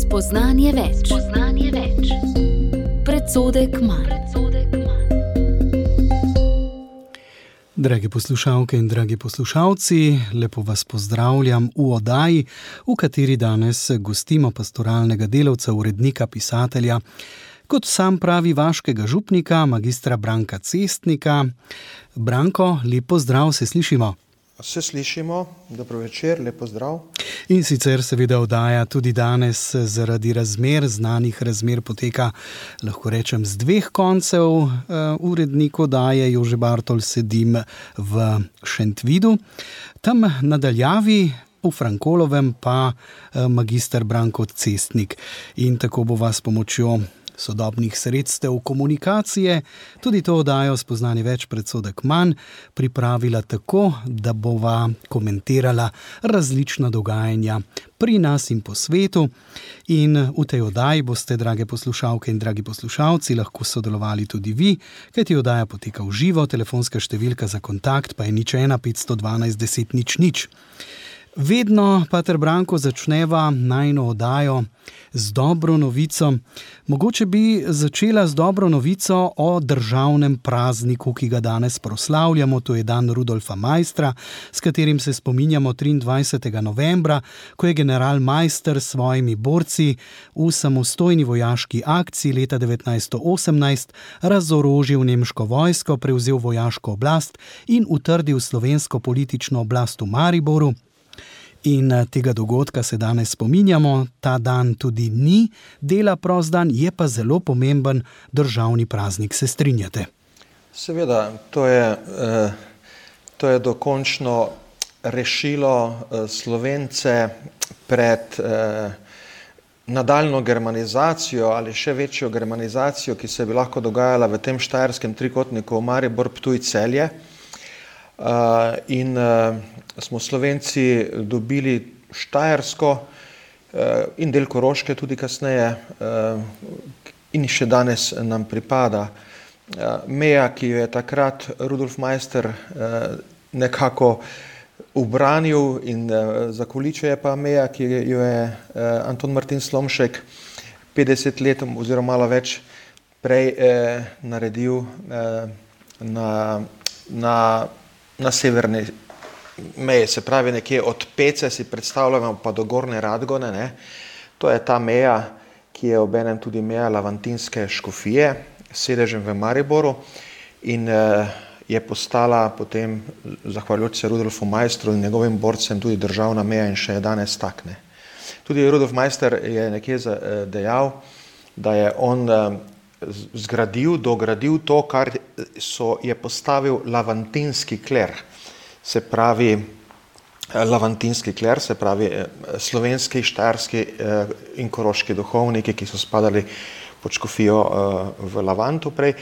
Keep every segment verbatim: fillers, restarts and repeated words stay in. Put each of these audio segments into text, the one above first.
Spoznanje več. Spoznanje več. Predsodek manj. Drage poslušalke in dragi poslušalci, lepo vas pozdravljam v oddaji, v kateri danes gostimo pastoralnega delavca, urednika, pisatelja, kot sam pravi vaškega župnika, magistra Branka Cestnika. Branko, lep pozdrav, se slišimo? Se slišimo, dobro večer, lep pozdrav. In sicer seveda oddaja tudi danes zaradi razmer, znanih razmer poteka, lahko rečem, z dveh koncev. Urednik oddaje Jože Bartol, sedim v Šentvidu. Tam nadaljavi v Frankolovem pa magister Branko Cestnik. In tako bo vas pomočjo sodobnih sredstev komunikacije, tudi to oddajo Spoznanje več, predsodek manj, pripravila tako, da bova komentirala različna dogajanja pri nas in po svetu. In v tej oddaji boste, drage poslušalke in dragi poslušalci, lahko sodelovali tudi vi, kajti oddaja poteka v živo, telefonska številka za kontakt pa je nič ena petsto dvanajst deset nič nič. Vedno, pater Branko, začneva najino oddajo z dobro novico. Mogoče bi začela z dobro novico o državnem prazniku, ki ga danes proslavljamo, to je dan Rudolfa Maistra, s katerim se spominjamo triindvajsetega novembra, ko je general Maister s svojimi borci v samostojni vojaški akciji leta devetnajststo osemnajst razorožil nemško vojsko, prevzel vojaško oblast in utrdil slovensko politično oblast v Mariboru. In tega dogodka se danes spominjamo, ta dan tudi ni dela prost dan, je pa zelo pomemben državni praznik, se strinjate? Seveda, to je, to je dokončno rešilo Slovence pred nadaljno germanizacijo ali še večjo germanizacijo, ki se bi lahko dogajala v tem štajerskem trikotniku Maribor, Ptuj, Celje. Uh, in uh, smo Slovenci dobili Štajersko uh, in del Koroške tudi kasneje uh, in še danes nam pripada. Uh, meja, ki jo je takrat Rudolf Maister uh, nekako ubranil in uh, zakoličil, je pa meja, ki jo je uh, Anton Martin Slomšek petdeset let oziroma malo več prej uh, naredil uh, na, na na severni meji, se pravi nekje od Pece, si predstavljamo, pa do Gornje Radgone, ne. To je ta meja, ki je obenem tudi meja Lavantinske škofije, sedežem v Mariboru in eh, je postala potem, zahvaljujoč se Rudolfu Maistru in njegovim borcem, tudi državna meja in še je danes tak, ne. Tudi Rudolf Maister je nekje dejal, da je on eh, zgradil, dogradil to, kar so, je postavil lavantinski kler. Se pravi, lavantinski kler, se pravi slovenski, štajerski in koroški duhovniki, ki so spadali pod škofijo v Lavantu prej,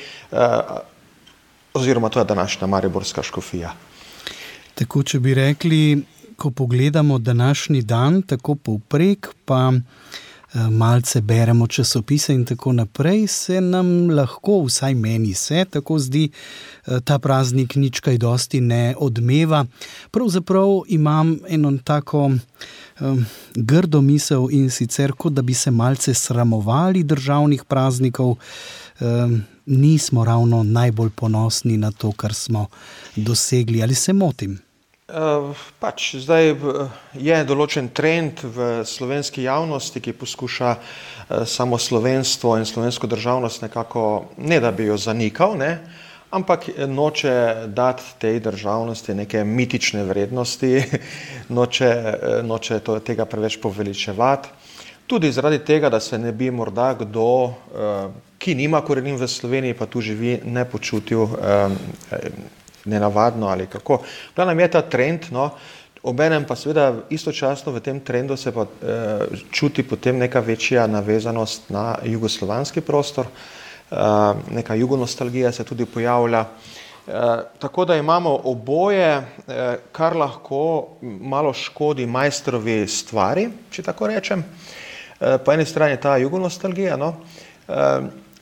oziroma to je današnja mariborska škofija. Tako, če bi rekli, ko pogledamo današnji dan, tako povprek, pa malce beremo časopise in tako naprej, se nam lahko, vsaj meni se, tako zdi, ta praznik nič kaj dosti ne odmeva. Pravzaprav imam eno tako um, grdo misel in sicer, kot da bi se malce sramovali državnih praznikov, um, nismo ravno najbolj ponosni na to, kar smo dosegli. Ali se motim? Uh, pač zdaj je določen trend v slovenski javnosti, ki poskuša uh, samo slovenstvo in slovensko državnost nekako, ne da bi jo zanikal, ne, ampak noče dati tej državnosti neke mitične vrednosti, noče, noče to, tega preveč poveličevati. Tudi zaradi tega, da se ne bi morda kdo, uh, ki nima korenin v Sloveniji, pa tu živi, ne počutil uh, nenavadno ali kako. Glavnem je ta trend, no, obenem pa seveda istočasno v tem trendu se pa e, čuti potem neka večja navezanost na jugoslovanski prostor, e, neka jugonostalgija se tudi pojavlja. E, tako da imamo oboje, e, kar lahko malo škodi Maistrovi stvari, če tako rečem. E, po eni strani ta jugonostalgija, no, e,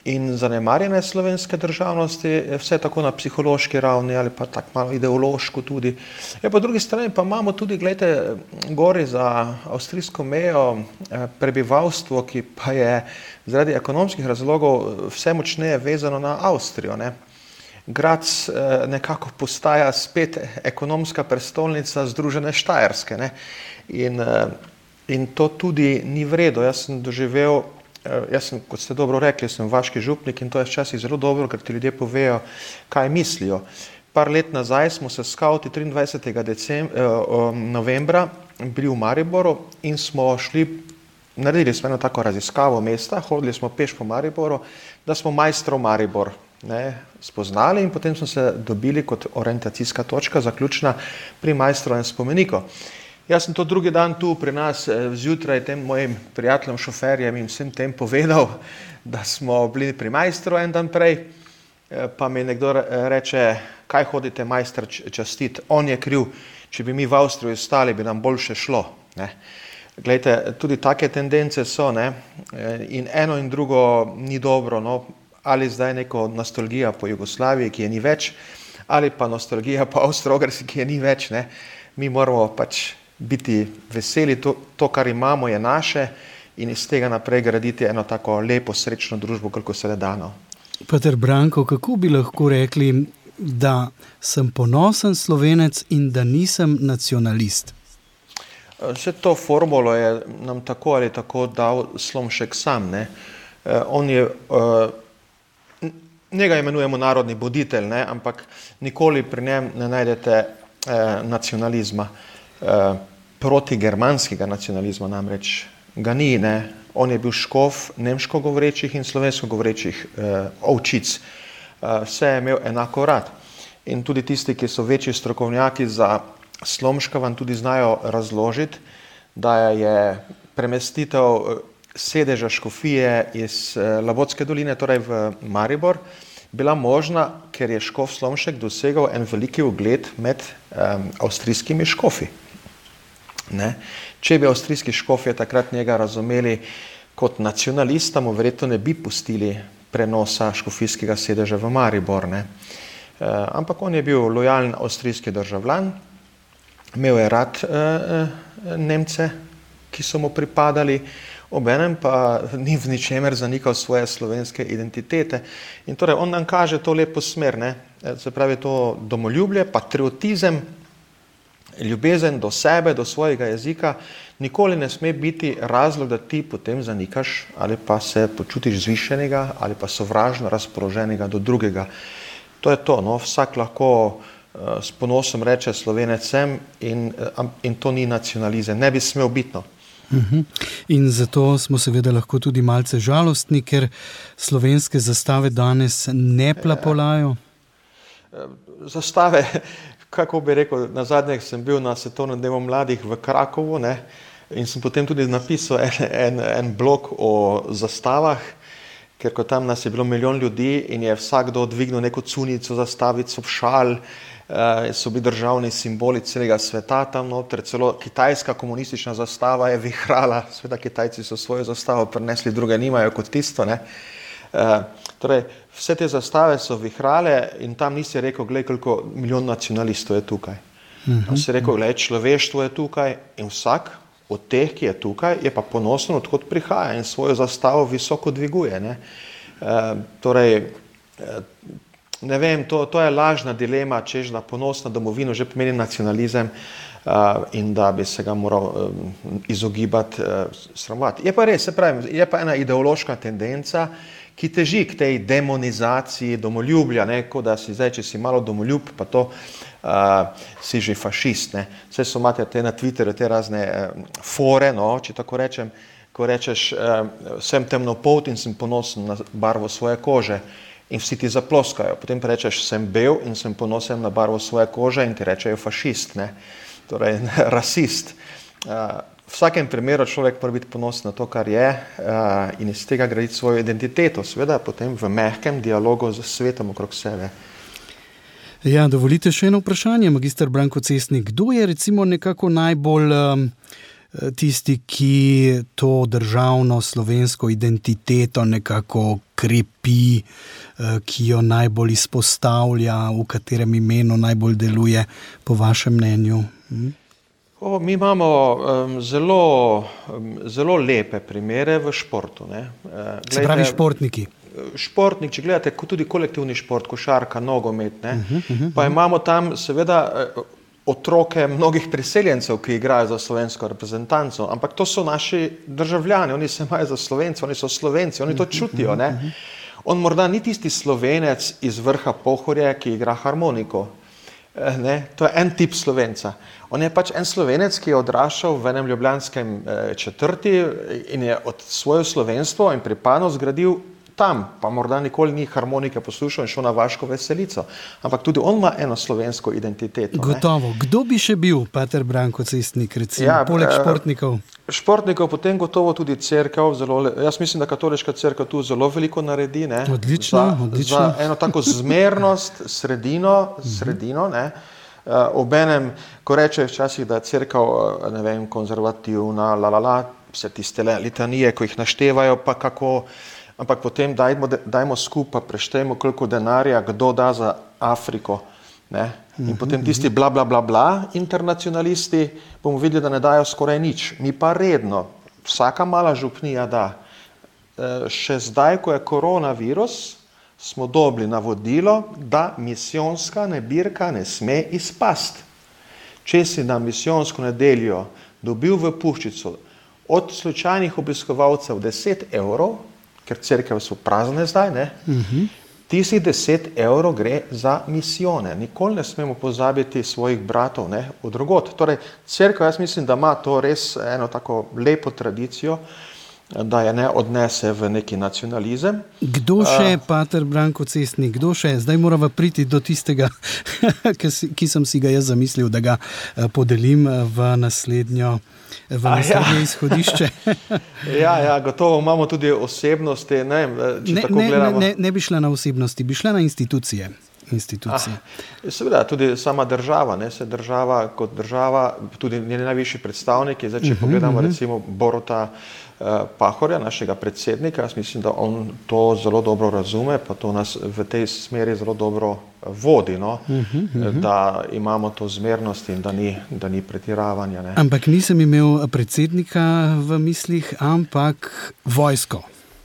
in zanemarjene slovenske državnosti, vse tako na psihološki ravni ali pa tako malo ideološko tudi. Ja, po drugi strani pa imamo tudi, gledajte, gori za avstrijsko mejo prebivalstvo, ki pa je zaradi ekonomskih razlogov vse močneje vezano na Avstrijo, ne. Graz nekako postaja spet ekonomska prestolnica Združene Štajerske, ne. In, in to tudi ni v redu. Jaz sem doživel Jaz sem, kot ste dobro rekli, sem vaški župnik in to je včasih zelo dobro, ker ti ljudje povejo, kaj mislijo. Par let nazaj smo se skavti triindvajsetega novembra bili v Mariboru in smo šli, naredili smo eno tako raziskavo mesta, hodili smo peš po Mariboru, da smo Maistrov Maribor, ne, spoznali in potem smo se dobili kot orientacijska točka zaključna pri Maistrovem spomeniku. Jaz sem to drugi dan tu pri nas zjutraj tem mojim prijateljem, šoferjem in vsem tem povedal, da smo bili pri Maistru en dan prej, pa mi nekdo reče, kaj hodite Maistra častit, on je kriv, če bi mi v Avstriji ostali, bi nam boljše šlo, ne. Glejte, tudi take tendence so, ne, in eno in drugo ni dobro, no, ali zdaj neko nostalgija po Jugoslaviji, ki je ni več, ali pa nostalgija po Avstro-Ogrski, ki je ni več, ne. Mi moramo pač biti veseli, to, to, kar imamo, je naše in iz tega naprej graditi eno tako lepo, srečno družbo, koliko se le dano. Pater Branko, kako bi lahko rekli, da sem ponosen Slovenec in da nisem nacionalist? Vse to formulo je nam tako ali tako dal Slomšek sam, ne. On je, njega imenujemo narodni buditelj, ne, ampak nikoli pri njem ne najdete nacionalizma. Protigermanskega nacionalizma namreč ga ni, ne. On je bil škof nemško govorečih in slovensko govorečih eh, ovčic. Eh, vse je imel enako rad. In tudi tisti, ki so večji strokovnjaki za Slomška, vam tudi znajo razložiti, da je premestitev sedeža škofije iz eh, Labotske doline, torej v Maribor, bila možna, ker je škof Slomšek dosegal en veliki ugled med eh, avstrijskimi škofi. Ne. Če bi avstrijski škofje takrat njega razumeli kot nacionalista, mu verjetno ne bi pustili prenosa škofijskega sedeža v Maribor, ne. E, ampak on je bil lojalen avstrijski državljan, imel je rad e, e, Nemce, ki so mu pripadali, obenem pa ni v ničemer zanikal svoje slovenske identitete. In torej on nam kaže to lepo smer, ne. Se pravi to domoljubje, patriotizem, ljubezen do sebe, do svojega jezika, nikoli ne sme biti razlog, da ti potem zanikaš ali pa se počutiš zvišenega ali pa sovražno razpoloženega do drugega. To je to, no, vsak lahko uh, s ponosom reče Slovenec sem in, uh, in to ni nacionalizem, ne bi smel biti, no. Uh-huh. In zato smo seveda lahko tudi malce žalostni, ker slovenske zastave danes ne plapolajo. Zastave, kako bi rekel, na zadnjih sem bil na Svetovnem dnevu mladih v Krakovu, ne, in sem potem tudi napisal en, en, en blog o zastavah, ker ko tam nas je bilo milijon ljudi in je vsakdo dvignil neko cunico, zastavico, šal, eh, so bili državni simboli celega sveta tam noter, celo kitajska komunistična zastava je vihrala, seveda Kitajci so svojo zastavo prinesli, druge nimajo kot tisto, ne. Eh, torej, vse te zastave so vihrale in tam nisi rekel, glej, koliko milijon nacionalistov je tukaj. Uh-huh. Si rekel, glej, človeštvo je tukaj in vsak od teh, ki je tukaj, je pa ponosen, odkot prihaja in svojo zastavo visoko dviguje, ne. E, torej, e, ne vem, to, to je lažna dilema, češ da ponos na domovino že pomeni nacionalizem uh, in da bi se ga moral um, izogibati, uh, sramovati. Je pa res, se pravi, je pa ena ideološka tendenca, ki teži k tej demonizaciji domoljublja, ne, kot da si zdaj, če si malo domoljub, pa to uh, si že fašist, ne. Vse so imate te na Twitterju, te razne uh, fore, no, če tako rečem, ko rečeš, uh, sem temnopolt in sem ponosen na barvo svoje kože. In vsi ti zaploskajo. Potem pa rečeš, sem bel in sem ponosen na barvo svoje kože in ti rečejo fašist, ne? Torej rasist. Uh, v vsakem primeru človek mora biti ponosen na to, kar je uh, in iz tega graditi svojo identiteto, seveda potem v mehkem dialogu z svetom okrog sebe. Ja, dovolite še eno vprašanje, magister Branko Cesnik. Kdo je recimo nekako najbolj um, tisti, ki to državno slovensko identiteto nekako krepi, ki jo najbolj izpostavlja, v katerem imenu najbolj deluje, po vašem mnenju? Hm? O, mi imamo um, zelo, um, zelo lepe primere v športu. Ne. Glejte, Se pravi športniki? Športnik, če gledate tudi kolektivni šport, košarka, nogomet, ne, uh -huh, uh -huh. pa imamo tam seveda otroke mnogih priseljencev, ki igrajo za slovensko reprezentanco, ampak to so naši državljani, oni se imajo za Slovence, oni so Slovenci, oni to čutijo. Ne. On morda ni tisti Slovenec iz vrha Pohorje, ki igra harmoniko. Ne, to je en tip Slovenca. On je pač en Slovenec, ki je odraščal v enem ljubljanskem četrti in je od svoje slovenstvo in pripadnost zgradil tam, pa morda nikoli ni harmonike poslušal in šel na vaško veselico. Ampak tudi on ima eno slovensko identiteto. Gotovo. Ne? Kdo bi še bil pater Branko Cestnik, recimo, ja, poleg športnikov? Športnikov, potem gotovo tudi cerkev. Zelo, jaz mislim, da katoliška cerkev tu zelo veliko naredi. Ne? Odlično, za, odlično. Za eno tako zmernost, sredino, sredino, ne? Uh, obenem, ko reče včasih, da je cerkev, ne vem, konzervativna, la, la, la, vse tiste litanije, ko jih naštevajo, pa kako, ampak potem dajmo, dajmo skupaj, preštejmo, koliko denarja, kdo da za Afriko, ne? In uh-huh, potem tisti bla, bla, bla, bla, internacionalisti, bomo videli, da ne dajo skoraj nič. Mi pa redno, vsaka mala župnija da. Uh, še zdaj, ko je koronavirus, smo dobili navodilo, da misijonska nebirka ne sme izpasti. Če si na misijonsko nedeljo dobil v puščico od slučajnih obiskovalcev deset evrov, ker cerkev so prazne zdaj, ne, uh-huh. Tistih deset evrov gre za misijone. Nikoli ne smemo pozabiti svojih bratov, ne, od drugod. Torej, cerkev, jaz mislim, da ima to res eno tako lepo tradicijo, da je ne odnese v neki nacionalizem. Kdo še, uh, pater Branko Cestnik, kdo še? Zdaj morava priti do tistega, ki, si, ki sem si ga jaz zamislil, da ga podelim v naslednjo, v naslednje ja. izhodišče. ja, ja, gotovo imamo tudi osebnosti. Ne, če ne, tako ne, gledamo. ne, ne bi šla na osebnosti, bi šla na institucije. institucije. Ah, seveda, tudi sama država, ne, se država kot država, tudi njeni najvišji predstavniki, zdaj, če uh-huh, pogledamo uh-huh. recimo Boruta uh, Pahorja, našega predsednika, jaz mislim, da on to zelo dobro razume, pa to nas v tej smeri zelo dobro vodi, no, uh-huh, uh-huh. da imamo to zmernost in da ni, da ni pretiravanja. Ne. Ampak nisem imel predsednika v mislih, ampak vojsko.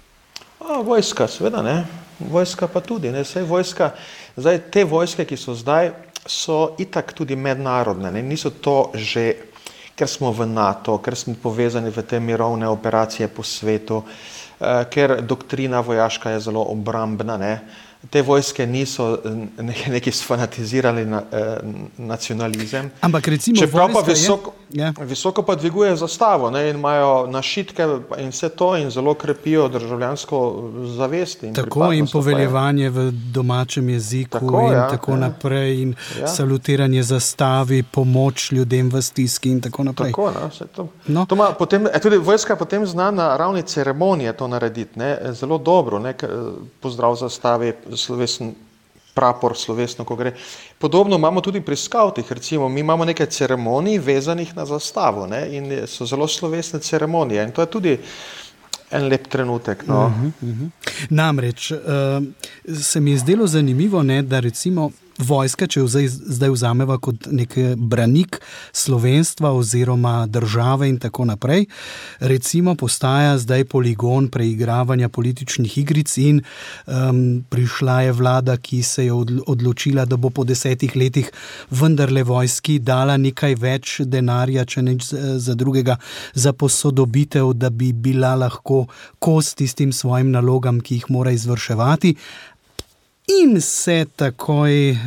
A, vojska, seveda, ne. Vojska pa tudi, ne, saj vojska, zdaj te vojske, ki so zdaj, so itak tudi mednarodne, ne, niso to že, ker smo v NATO, ker smo povezani v te mirovne operacije po svetu, eh, ker doktrina vojaška je zelo obrambna, ne, te vojske niso neki sfanatizirali na, eh, nacionalizem. Ampak recimo čeprav pa vojska visoko, je, ja. visoko pa dviguje zastavo, ne, in imajo našitke in vse to in zelo krepijo državljansko zavest. In tako in poveljevanje v domačem jeziku tako, in ja, tako ja. naprej in ja. salutiranje zastavi, pomoč ljudem v stiski in tako naprej. Tako, no, vse to. No. To ma, potem, tudi vojska potem zna na ravni ceremonije to narediti, ne, zelo dobro, ne, pozdrav zastavi, slovesen prapor, slovesno, ko gre. Podobno imamo tudi pri skavtih, recimo, mi imamo nekaj ceremonij vezanih na zastavo, ne, in so zelo slovesne ceremonije in to je tudi en lep trenutek. No. Uh-huh, uh-huh. Namreč, uh, se mi je zdelo zanimivo, ne, da recimo vojska, če vzaj, zdaj vzameva kot nek branik slovenstva oziroma države in tako naprej, recimo postaja zdaj poligon preigravanja političnih igric in um, prišla je vlada, ki se je odločila, da bo po desetih letih vendarle vojski dala nekaj več denarja, če neč za drugega, za posodobitev, da bi bila lahko kos tistim svojim nalogam, ki jih mora izvrševati. In se takoj eh,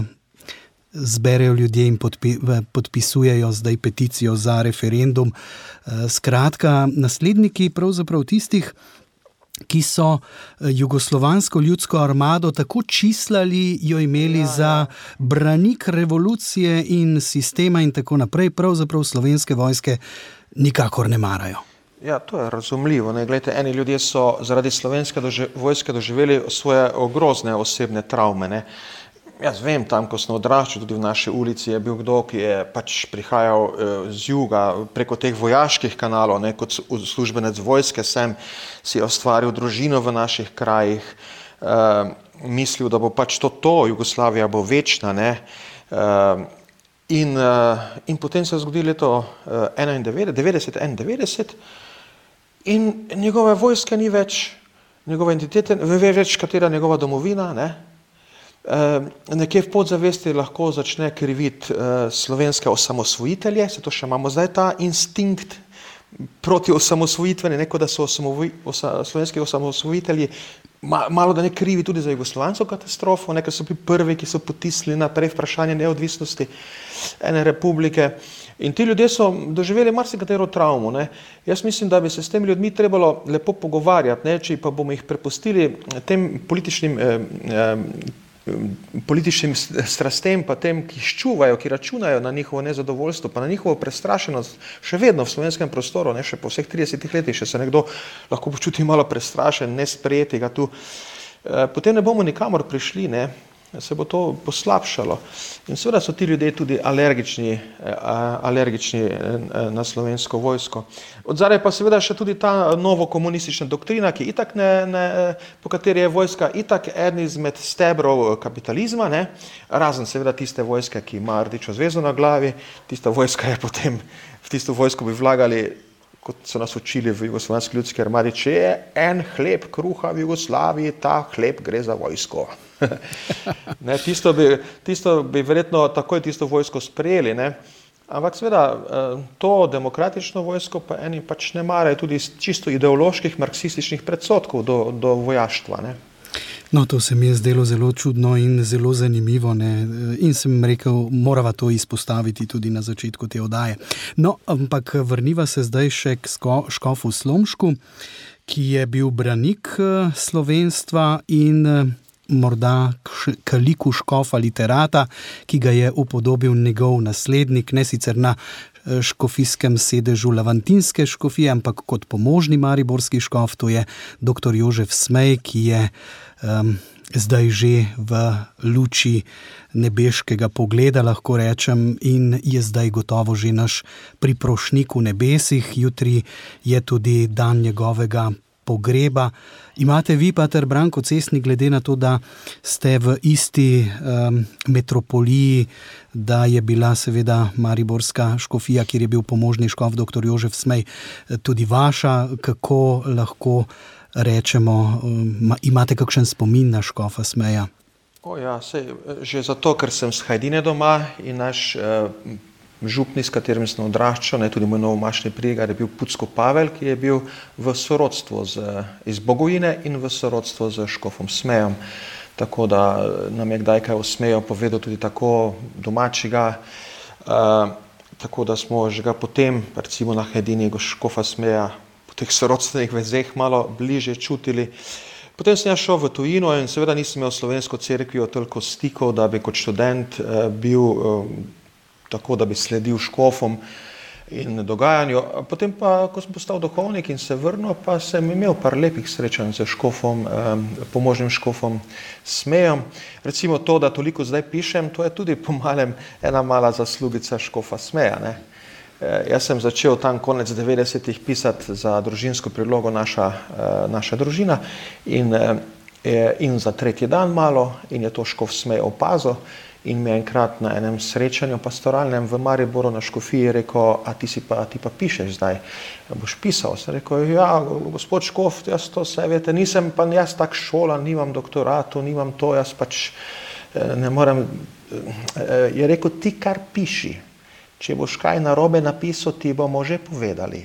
zberejo ljudje in podpi, podpisujejo zdaj peticijo za referendum. Eh, skratka, nasledniki pravzaprav tistih, ki so jugoslovansko ljudsko armado tako čislali, jo imeli ja, za branik revolucije in sistema in tako naprej, pravzaprav slovenske vojske nikakor ne marajo. Ja, to je razumljivo. Ne? Glejte, eni ljudje so zaradi slovenske dože, vojske doživeli svoje grozne osebne travme. Ne? jaz vem, tam, ko sem odraščal, tudi v naši ulici je bil kdo, ki je pač prihajal z juga preko teh vojaških kanalov, ne, kot službenec vojske sem, si je ustvaril družino v naših krajih, uh, mislil, da bo pač to to, Jugoslavija bo večna, ne, uh, in, uh, in potem se je zgodilo leto devetdeset enaindevetdeset in njegove vojske ni več, njegove entitete, ve več, katera njegova domovina, ne. Uh, nekje v podzavesti lahko začne kriviti uh, slovenske osamosvojitelje, se to še imamo zdaj ta instinkt proti osamosvojitveni, neko da so osamovi, osa, slovenski osamosvojitelji ma, malo da ne krivi tudi za jugoslovansko katastrofo, nekaj so bili prvi, ki so potisnili naprej vprašanje neodvisnosti ene republike. In ti ljudje so doživeli marsikatero travmo, ne. Jaz mislim, da bi se s temi ljudmi trebalo lepo pogovarjati, ne, če pa bomo jih prepustili tem političnim, eh, eh, političnim strastem, pa tem, ki ščuvajo, ki računajo na njihovo nezadovoljstvo, pa na njihovo prestrašenost, še vedno v slovenskem prostoru, ne, še po vseh tridesetih letih, še se nekdo lahko počuti malo prestrašen, nesprejeti ga tu, eh, potem ne bomo nikamor prišli, ne. Se bo to poslabšalo. In seveda so ti ljudje tudi alergični, alergični na slovensko vojsko. Odzadaj pa seveda še tudi ta novo komunistična doktrina, ki itak ne, ne, po kateri je vojska itak eden izmed stebrov kapitalizma, ne, razen seveda tiste vojske, ki ima rdečo zvezdo na glavi, tista vojska je potem, v tisto vojsko bi vlagali, kot so nas učili v jugoslovanski ljudski armadi, če je en hleb kruha v Jugoslaviji, ta hleb gre za vojsko. Ne, tisto, bi, tisto bi verjetno takoj tisto vojsko sprejeli, ne. Ampak seveda to demokratično vojsko pa eni pač ne marajo tudi iz čisto ideoloških marksističnih predsodkov do, do vojaštva, ne. No, to se mi je zdelo zelo čudno in zelo zanimivo, ne? In sem rekel, morava to izpostaviti tudi na začetku te oddaje. No, ampak vrniva se zdaj še k škofu Slomšku, ki je bil branik slovenstva in morda k liku škofa literata, ki ga je upodobil njegov naslednik, ne sicer na škofijskem sedežu Lavantinske škofije, ampak kot pomožni mariborski škof, to je doktor Jožef Smej, ki je um, zdaj že v luči nebeškega pogleda, lahko rečem, in je zdaj gotovo že naš priprošnik v nebesih. Jutri je tudi dan njegovega pogreba. Imate vi, pater Branko Cestnik, glede na to, da ste v isti um, metropoliji, da je bila seveda mariborska škofija, kjer je bil pomožni škof doktor Jožef Smej, tudi vaša, kako lahko rečemo, um, imate kakšen spomin na škofa Smeja? O ja, sej, že zato, ker sem z Hajdine doma in naš uh, župni, s katerim sem odraščal, ne, tudi moj novomašni prigar je bil Pucko Pavel, ki je bil v sorodstvu z, iz Bogojine in v sorodstvu z škofom Smejem. Tako da nam je kdaj kaj o Smeju povedal tudi tako domačega, uh, tako da smo že ga potem, recimo na Hajdini škofa Smeja, po teh sorodstvenih vezeh malo bliže čutili. Potem sem jaz šel v tujino in seveda nisem imel slovensko cerkvijo toliko stikov, da bi kot študent uh, bil uh, tako, da bi sledil škofom in dogajanju. Potem pa, ko sem postal duhovnik in se vrnil, pa sem imel par lepih srečanj z škofom, pomožnim škofom Smejem. Recimo to, da toliko zdaj pišem, to je tudi po malem ena mala zaslugica škofa Smeja, ne. Jaz sem začel tam konec devetdesetih pisati za družinsko prilogo naša, naša družina in, in za tretji dan malo in je to škof Smej opazil. In mi je enkrat na enem srečanju pastoralnem v Mariboru na škofiji rekel, a ti si pa, ti pa pišeš zdaj, boš pisal? Sem rekel, ja, gospod škof, jaz to vse veste, nisem pa jaz tak šolan, nimam doktoratu, nimam to, jaz pač ne morem. Je rekel, ti kar piši, če boš kaj narobe napisal, ti bomo že povedali.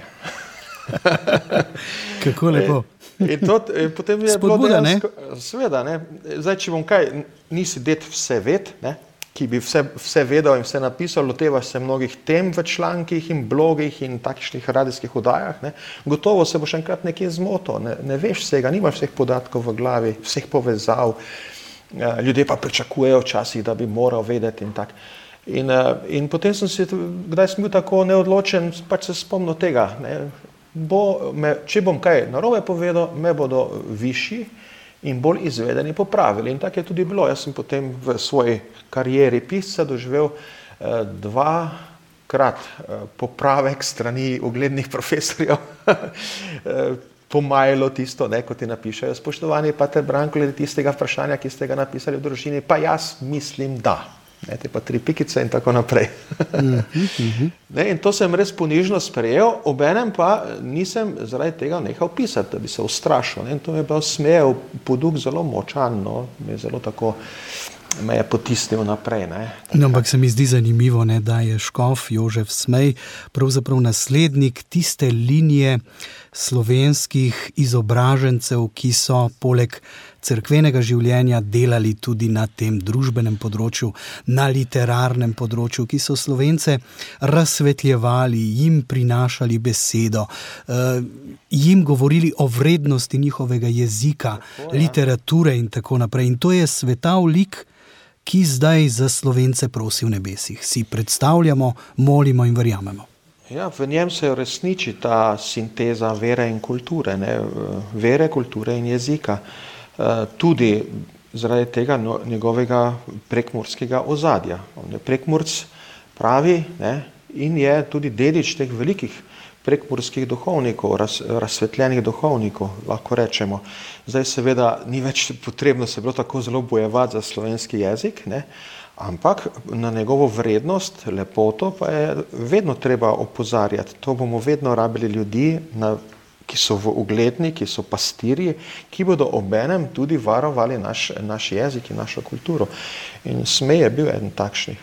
Kako lepo. In to, in potem je spodbuda, bilo dejansko, seveda, ne, zdaj, če bom kaj, nisi det vse ved, ne, ki bi vse, vse vedel in vse napisal, lotevaš se mnogih tem v člankih in blogih in takšnih radijskih oddajah, ne, gotovo se boš enkrat nekje zmotil, ne, ne veš vsega, nimaš vseh podatkov v glavi, vseh povezav, ljudje pa pričakujejo včasih, da bi moral vedeti in tak. In, in potem sem si, kdaj sem bil tako neodločen, pač se spomnil tega, ne. Bo me, če bom kaj narobe povedal, me bodo višji in bolj izvedeni popravili. In tako je tudi bilo. Jaz sem potem v svoji karieri pisca doživel eh, dvakrat eh, popravek strani uglednih profesorjev, eh, pomajalo tisto, ne, ko ti napišejo, spoštovani pater Branko, glede tistega vprašanja, ki ste ga napisali v družini, pa jaz mislim, da. Ne, te pa tri pikice in tako naprej. Ne, in to sem res ponižno sprejel, obenem pa nisem zaradi tega nehal pisati, da bi se ustrašil. Ne, in to mi je bil smejev poduk zelo močan, no, me je zelo tako, me je potisnil naprej. Ne. No, ampak se mi zdi zanimivo, ne, da je škof Jožef Smej pravzaprav naslednik tiste linije slovenskih izobražencev, ki so poleg cerkvenega življenja delali tudi na tem družbenem področju, na literarnem področju, ki so Slovence razsvetljevali, jim prinašali besedo, jim govorili o vrednosti njihovega jezika, literature in tako naprej. In to je svetav lik, ki zdaj za Slovence prosi v nebesih. Si predstavljamo, molimo in verjamemo. Ja, v njem se resniči ta sinteza vere in kulture, ne? Vere, kulture in jezika. Tudi zaradi tega njegovega prekmurskega ozadja. On je Prekmurc pravi, ne, in je tudi dedič teh velikih prekmurskih duhovnikov, raz, razsvetljenih duhovnikov, lahko rečemo. Zdaj seveda ni več potrebno se bilo tako zelo bojevati za slovenski jezik, ne, ampak na njegovo vrednost, lepoto pa je vedno treba opozarjati. To bomo vedno rabili ljudi, na ki so v ugledni, ki so pastirji, ki bodo obenem tudi varovali naš, naš jezik in našo kulturo. In Smej je bil eden takšnih.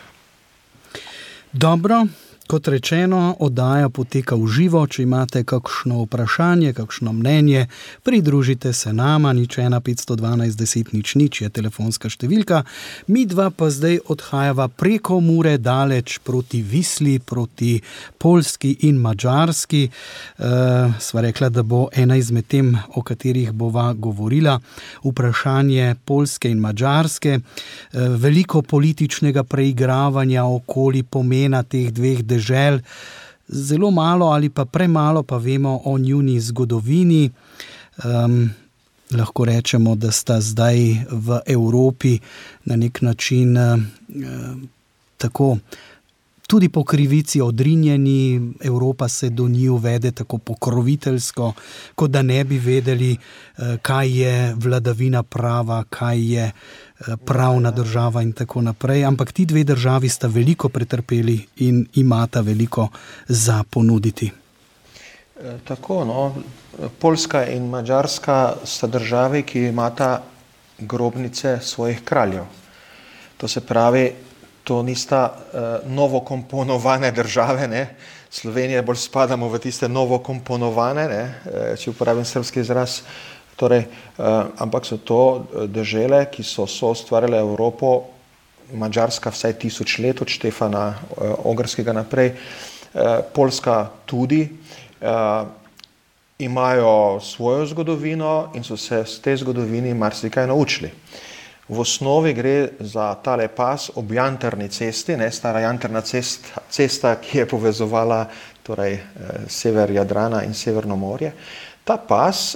Dobro, kot rečeno, oddaja poteka v živo. Če imate kakšno vprašanje, kakšno mnenje, pridružite se nama, nič ena petsto dvanajst deset nič nič je telefonska številka. Mi dva pa zdaj odhajava preko Mure daleč proti Visli, proti Poljski in Madžarski. E, sva rekla, da bo ena izmed tem, o katerih bova govorila, vprašanje Poljske in Madžarske. E, veliko političnega preigravanja okoli pomena teh dveh držav, žel, zelo malo ali pa premalo pa vemo o njuni zgodovini. Um, lahko rečemo, da sta zdaj v Evropi na nek način uh, tako tudi po krivici odrinjeni. Evropa se do njih vede tako pokroviteljsko, kot da ne bi vedeli, uh, kaj je vladavina prava, kaj je pravna država in tako naprej, ampak ti dve državi sta veliko pretrpeli in imata veliko za ponuditi. E, tako, no, Poljska in Madžarska sta državi, ki imata grobnice svojih kraljev. To se pravi, to nista uh, novokomponovane države, ne. Slovenija bolj spadamo v tiste novokomponovane, ne, če uporabim srbski izraz. Torej, eh, ampak so to dežele, ki so soustvarile Evropo, Madžarska vsaj tisoč let od Štefana eh, Ogrskega naprej, eh, Poljska tudi, eh, imajo svojo zgodovino in so se z te zgodovini marsikaj naučili. V osnovi gre za tale pas ob Jantrni cesti, ne, stara Jantrna cesta, cesta, ki je povezovala torej, eh, sever Jadrana in Severno morje. Ta pas,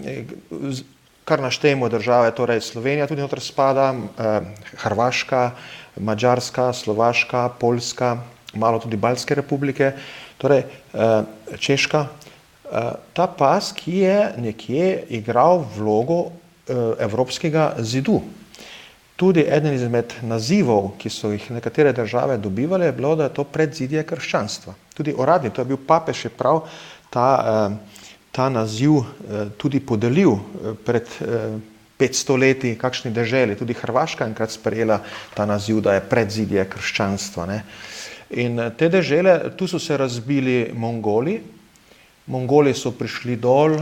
kar naštejemo države, torej Slovenija tudi noter spada, Hrvaška, Madžarska, Slovaška, Poljska, malo tudi Baltske republike, torej Češka. Ta pas, ki je nekje igral vlogo evropskega zidu. Tudi eden izmed nazivov, ki so jih nekatere države dobivale, je bilo, da je to predzidje krščanstva. Tudi uradni, to je bil papež, je prav ta ta naziv tudi podelil pred petsto leti kakšni deželi. Tudi Hrvaška enkrat sprejela ta naziv, da je predzidje krščanstva. Ne. In te dežele, tu so se razbili Mongoli. Mongoli so prišli dol,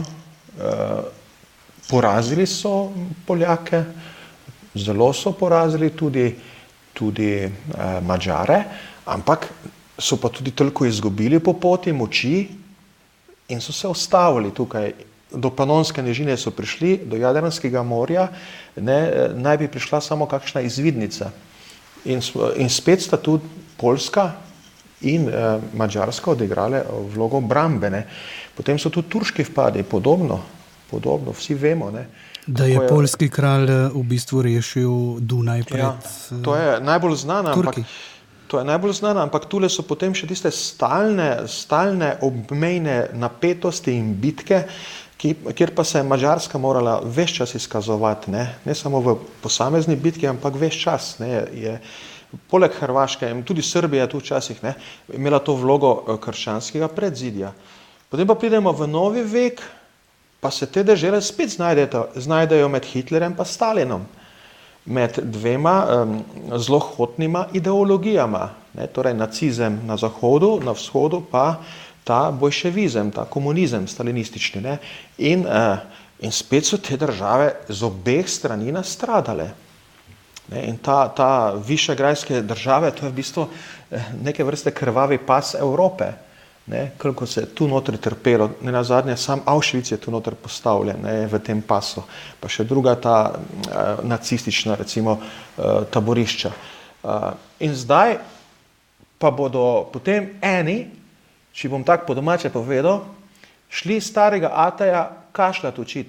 porazili so Poljake, zelo so porazili tudi, tudi Madžare, ampak so pa tudi toliko izgubili po poti moči, in so se ustavili tukaj. Do Panonske nižine so prišli, do Jadranskega morja, ne, naj bi prišla samo kakšna izvidnica. In, in spet sta tudi Poljska in eh, Madžarska odigrale vlogo brambene. Potem so tudi turški vpadi, podobno. podobno, vsi vemo. Ne, da je, je poljski kralj v bistvu rešil Dunaj pred ja, to je najbolj znano, ampak, to je najbolj znano, ampak tule so potem še tiste stalne, stalne obmejne napetosti in bitke, ki, kjer pa se je Madžarska morala ves čas izkazovati, ne, ne samo v posamezni bitki, ampak ves čas, ne, je poleg Hrvaške in tudi Srbija tu včasih, ne, imela to vlogo krščanskega predzidja. Potem pa pridemo v novi vek, pa se te dežele spet znajdejo, znajdejo med Hitlerjem pa Stalinom, med dvema um, zelo hotnima ideologijama, ne, torej nacizem na zahodu, na vzhodu pa ta bolševizem, ta komunizem stalinistični. Ne, in, uh, in spet so te države z obeh strani nastradale. Ne, in ta, ta višegrajske države, to je v bistvu neke vrste krvavi pas Evrope. Ne, koliko se je tu notri trpelo, ne nazadnje, sam Auschwitz je tu notri postavljen, ne, v tem pasu, pa še druga ta uh, nacistična, recimo, uh, taborišča. Uh, in zdaj pa bodo potem eni, če bom tako po domače povedal, šli starega Ataja kašljati učiti.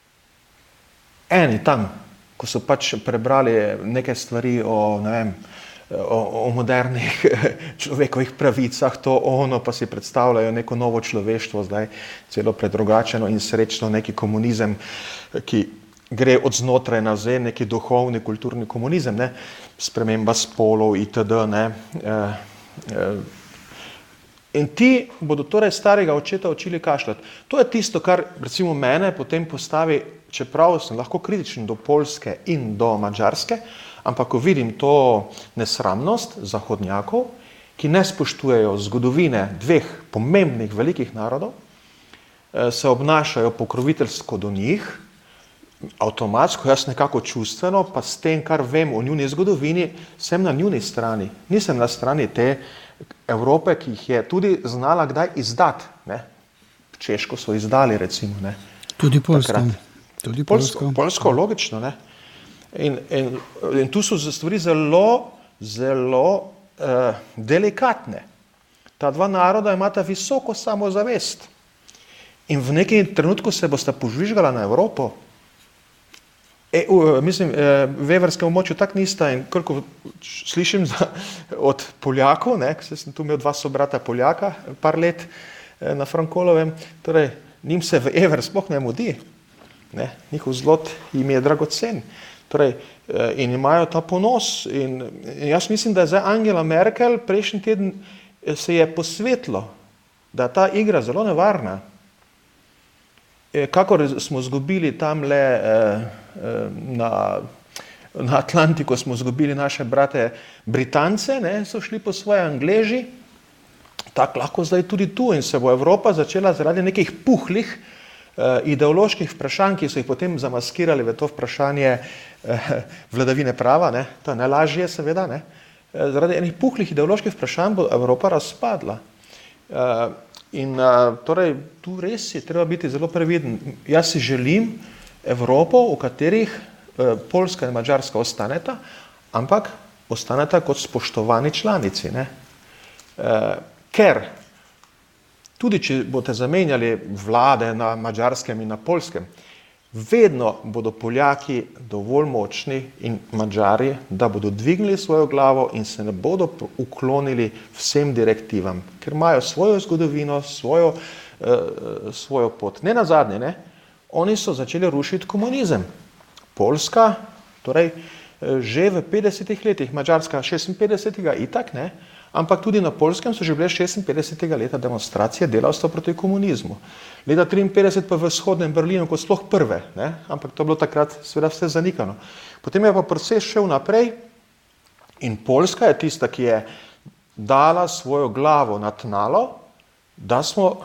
Eni tam, ko so pač prebrali neke stvari o, ne vem, O, o modernih človekovih pravicah, to ono, pa si predstavljajo neko novo človeštvo, zdaj celo predrugačeno in srečno neki komunizem, ki gre od znotraj nazaj, neki duhovni, kulturni komunizem, ne, sprememba spolov itd. Ne, e, e, in ti bodo torej starega očeta učili kašljati. To je tisto, kar recimo mene potem postavi, čeprav sem lahko kritičen do Poljske in do Madžarske, ampak ko vidim to nesramnost zahodnjakov, ki ne spoštujejo zgodovine dveh pomembnih velikih narodov, se obnašajo pokroviteljsko do njih, avtomatsko, jaz nekako čustveno, pa s tem, kar vem o njuni zgodovini, sem na njuni strani. Nisem na strani te Evrope, ki jih je tudi znala kdaj izdati. Ne? Češko so izdali, recimo. Ne? Tudi Poljsko. Tudi Poljsko. Poljsko, logično, ne? In, in, in tu so stvari zelo, zelo uh, delikatne. Ta dva naroda imata visoko samozavest. In v nekem trenutku se bosta požvižgala na Evropo. E, uh, mislim, uh, v evrskem območju tak nista in koliko slišim za, od Poljakov, ne, sem tu imel dva sobrata Poljaka, par let uh, na Frankolovem, torej njim se v evr sploh ne mudi. Ne, njihov zlot jim je dragocen. Torej, in imajo ta ponos. In, in jaz mislim, da je zdaj Angela Merkel prejšnji teden se je posvetilo, da ta igra zelo nevarna. E, kakor smo zgubili tamle eh, na, na Atlantiku, smo zgubili naše brate Britance, ne, so šli po svoje Angleži, tako lahko zdaj tudi tu in se bo Evropa začela zaradi nekih puhlih ideoloških vprašanj, ki so jih potem zamaskirali v to vprašanje eh, vladavine prava, ne, to je najlažje seveda, ne, zaradi enih puhlih ideoloških vprašanj bo Evropa razpadla. Eh, in eh, torej tu res je treba biti zelo previden. Jaz si želim Evropo, v katerih eh, Poljska in Madžarska ostaneta, ampak ostaneta kot spoštovani članici, ne, eh, ker tudi če boste zamenjali vlade na Madžarskem in na Poljskem, vedno bodo Poljaki dovolj močni in Madžari, da bodo dvignili svojo glavo in se ne bodo uklonili vsem direktivam, ker imajo svojo zgodovino, svojo, uh, svojo pot. Ne nazadnje, ne? Oni so začeli rušiti komunizem. Poljska, torej že v petdesetih letih, Madžarska šestinpetdesetega itak, ne? Ampak tudi na Poljskem so že bile šestinpetdesetega leta demonstracije delavstva proti komunizmu. Leta triinpetdeset pa v vzhodnem Berlinu kot sploh prve, ne? Ampak to je bilo takrat seveda vse zanikano. Potem je pa proces šel naprej in Poljska je tista, ki je dala svojo glavo na tnalo, da smo,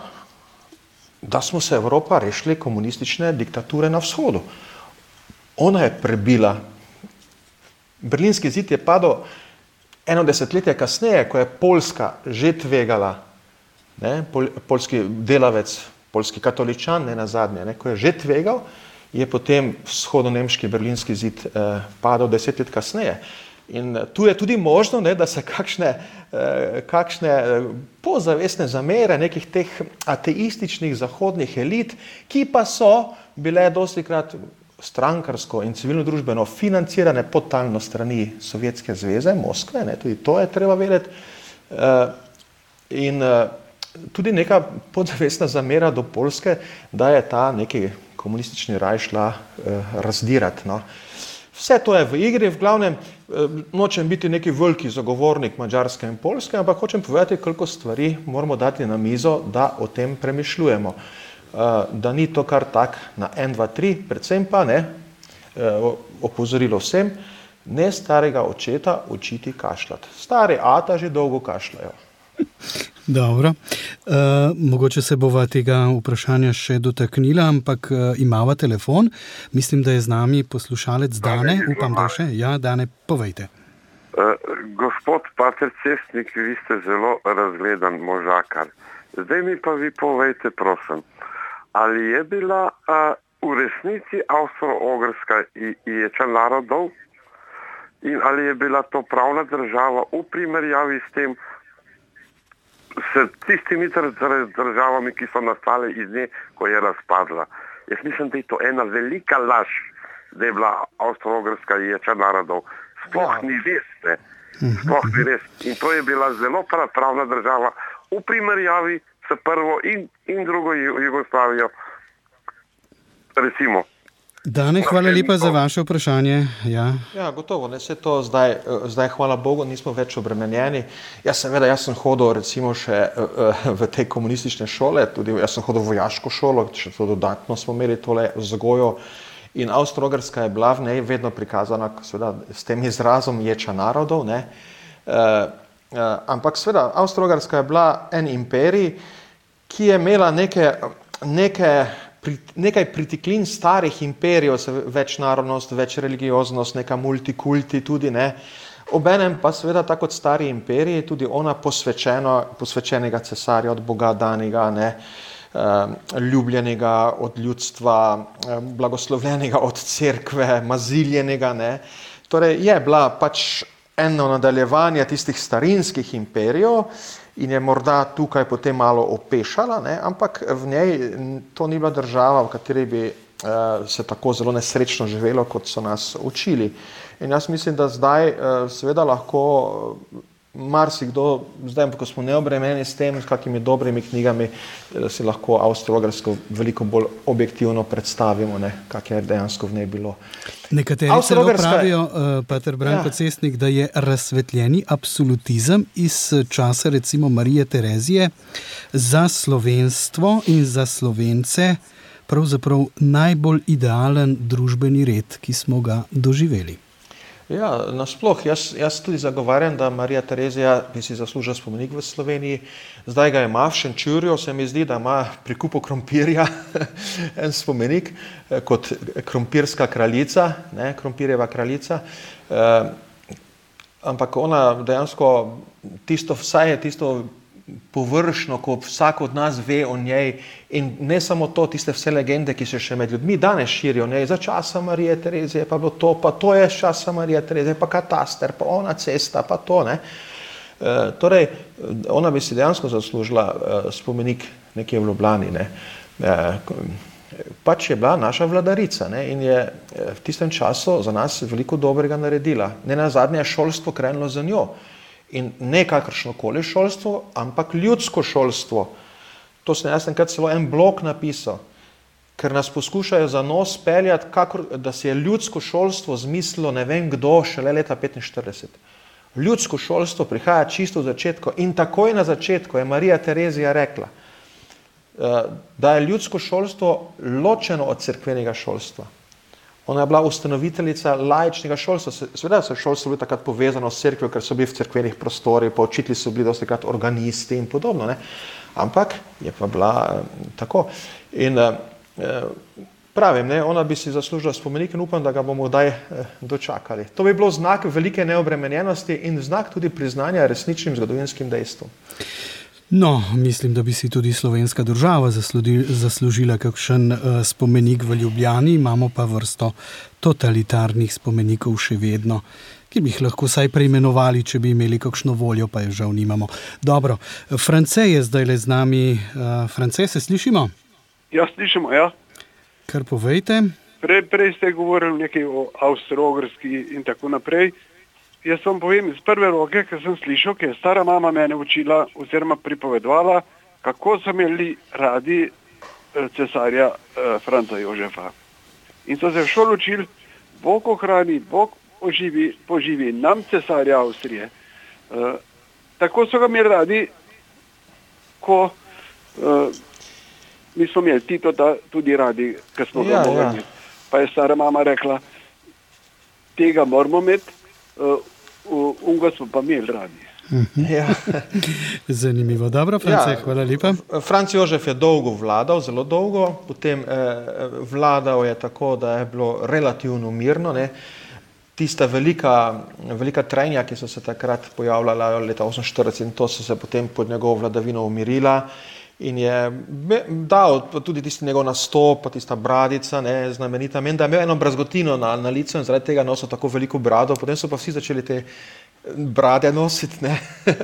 da smo se Evropa rešili komunistične diktature na vzhodu. Ona je prebila. Berlinski zid je padel eno desetletje kasneje, ko je Poljska že tvegala, ne, pol, poljski delavec, poljski katoličan, ne nazadnje, ne, ko je že tvegal, je potem vzhodno-nemški berlinski zid eh, padel deset let kasneje. In tu je tudi možno, ne, da se kakšne, kakšne pozavestne zamere nekih teh ateističnih zahodnih elit, ki pa so bile dostikrat strankarsko in civilno-družbeno financirane podtalno strani Sovjetske zveze, Moskve, ne, tudi to je treba vedeti. In tudi neka podzavestna zamera do Poljske, da je ta neki komunistični raj šla razdirati. No. Vse to je v igri, v glavnem nočem biti neki veliki zagovornik Madžarske in Poljske, ampak hočem povedati, koliko stvari moramo dati na mizo, da o tem premišljujemo. Da ni to kar tak na en, dva, tri, predvsem pa ne, opozorilo vsem, ne starega očeta učiti kašljati. Stari ata že dolgo kašljajo. Dobro. Uh, mogoče se bova tega vprašanja še dotaknila, ampak uh, imava telefon. Mislim, da je z nami poslušalec Dane. Upam, da še. Ja, Dane, povejte. Uh, gospod pater Cestnik, vi ste zelo razgledan možakar. Zdaj mi pa vi povejte, prosim, ali je bila uh, v resnici Avstro-Ogrska ječa narodov in ali je bila to pravna država v primerjavi s tem, s tistimi državami, ki so nastale iz nje, ko je razpadla. Jaz mislim, da je to ena velika laž, da je bila Avstro-Ogrska ječa narodov. Sploh ni res, sploh ni res. In to je bila zelo pravna država v primerjavi s prvo in, in drugo Jugoslavijo. Recimo. Dane, hvala lepa za vaše vprašanje. Ja, ja gotovo, ne se to zdaj, zdaj, hvala Bogu, nismo več obremenjeni. Jaz seveda, jaz sem hodil recimo še v te komunistične šole, tudi jaz sem hodil v vojaško šolo, še to dodatno smo imeli tole vzgojo in Avstro-Ogrska je bila v njej vedno prikazana seveda s tem izrazom ječa narodov, ne. E, e, ampak seveda, Avstro-Ogrska je bila en imperij, ki je imela neke, neke nekaj pritiklin starih imperijev, večnarodnost, večreligioznost, neka multikulti tudi, ne. Obenem pa seveda tako kot stari imperiji, tudi ona posvečenega cesarja od Boga danega, ne, ljubljenega od ljudstva, blagoslovljenega od cerkve, maziljenega, ne. Torej je bila pač eno nadaljevanje tistih starinskih imperijev, in je morda tukaj potem malo opešala, ne, ampak v njej to ni bila država, v kateri bi eh, se tako zelo nesrečno živelo, kot so nas učili. In jaz mislim, da zdaj eh, seveda lahko marsikdo, zdaj, ko smo neobremenjeni s tem, s kakimi dobrimi knjigami, da si lahko Avstro-Ogrsko veliko bolj objektivno predstavimo, ne, kak je dejansko v njej bilo. Nekateri celo pravijo, uh, pater Branko ja. Cestnik, da je razsvetljeni absolutizem iz časa recimo Marije Terezije za slovenstvo in za Slovence pravzaprav najbolj idealen družbeni red, ki smo ga doživeli. Ja, nasploh, jaz, jaz tudi zagovarjam, da Marija Terezija bi si zaslužila spomenik v Sloveniji. Zdaj ga ima v Šenčurju, se mi zdi, da ima pri kupu krompirja en spomenik kot krompirska kraljica, ne, krompirjeva kraljica. E, ampak ona dejansko tisto, vsaj je tisto površno, ko vsak od nas ve o njej in ne samo to, tiste vse legende, ki se še med ljudmi danes širijo, ne, za časa Marije Terezije, pa bilo to, pa to je časa Marije Terezije, pa kataster, pa ona cesta, pa to, ne. E, torej, ona bi si dejansko zaslužila e, spomenik nekje v Ljubljani, ne. E, pač je bila naša vladarica, ne, in je v tistem času za nas veliko dobrega naredila. Ne nazadnje je šolstvo krenilo za njo. In ne kakršnokoli šolstvo, ampak ljudsko šolstvo. To sem jaz enkrat celo en blog napisal, ker nas poskušajo za nos peljati, kakor, da si je ljudsko šolstvo zmislilo ne vem kdo šele leta petinštirideset. Ljudsko šolstvo prihaja čisto v začetku in takoj na začetku je Marija Terezija rekla, da je ljudsko šolstvo ločeno od cerkvenega šolstva. Ona je bila ustanoviteljica laičnega šolstva. Seveda se šolstvo bilo takrat povezano s cerkvijo, ker so bili v cerkvenih prostorih, pa učitelji so bili dostikrat organisti in podobno, ne. Ampak je pa bila eh, tako. In eh, pravim, ne, ona bi si zaslužila spomenik in upam, da ga bomo kdaj eh, dočakali. To bi bilo znak velike neobremenjenosti in znak tudi priznanja resničnim zgodovinskim dejstvom. No, mislim, da bi si tudi slovenska država zaslužila kakšen uh, spomenik v Ljubljani, imamo pa vrsto totalitarnih spomenikov še vedno. ki bi jih lahko vsaj preimenovali, če bi imeli kakšno voljo, pa jo žal nimamo. Dobro, France je zdaj le z nami. France, se slišimo? Ja, slišimo, ja. Kar povejte. Pre, prej ste govorili nekaj o Avstro-Ogrski in tako naprej. Jaz vam povem iz prve roke, ker sem slišal, ker je stara mama mene učila oziroma pripovedovala, kako so imeli radi cesarja eh, Franca Jožefa. In so se v šoli učili, Bog ohrani, Bog oživi, poživi nam cesarja Avstrije. Eh, tako so ga imeli radi, ko eh, mi smo imeli Tito da tudi radi, ker smo ga Ja, mogli. ja. Pa je stara mama rekla, tega moramo imeti, uh, unga smo pa imeli radi. Ja. Zanimivo. Dobro, France, Ja. hvala lepa. Franc Jožef je dolgo vladal, zelo dolgo, potem eh, vladal je tako, da je bilo relativno mirno. Ne. Tista velika, velika trenja, ki so se takrat pojavljala leta oseminštirideset, in to so se potem pod njegovo vladavino umirila. In je dal tudi tisti njegov nastop, pa tista bradica, ne, znamenita. Meni, da je imel eno brazgotino na, na licu in zaradi tega nosil tako veliko brado. Potem so pa vsi začeli te brade nositi. Ne.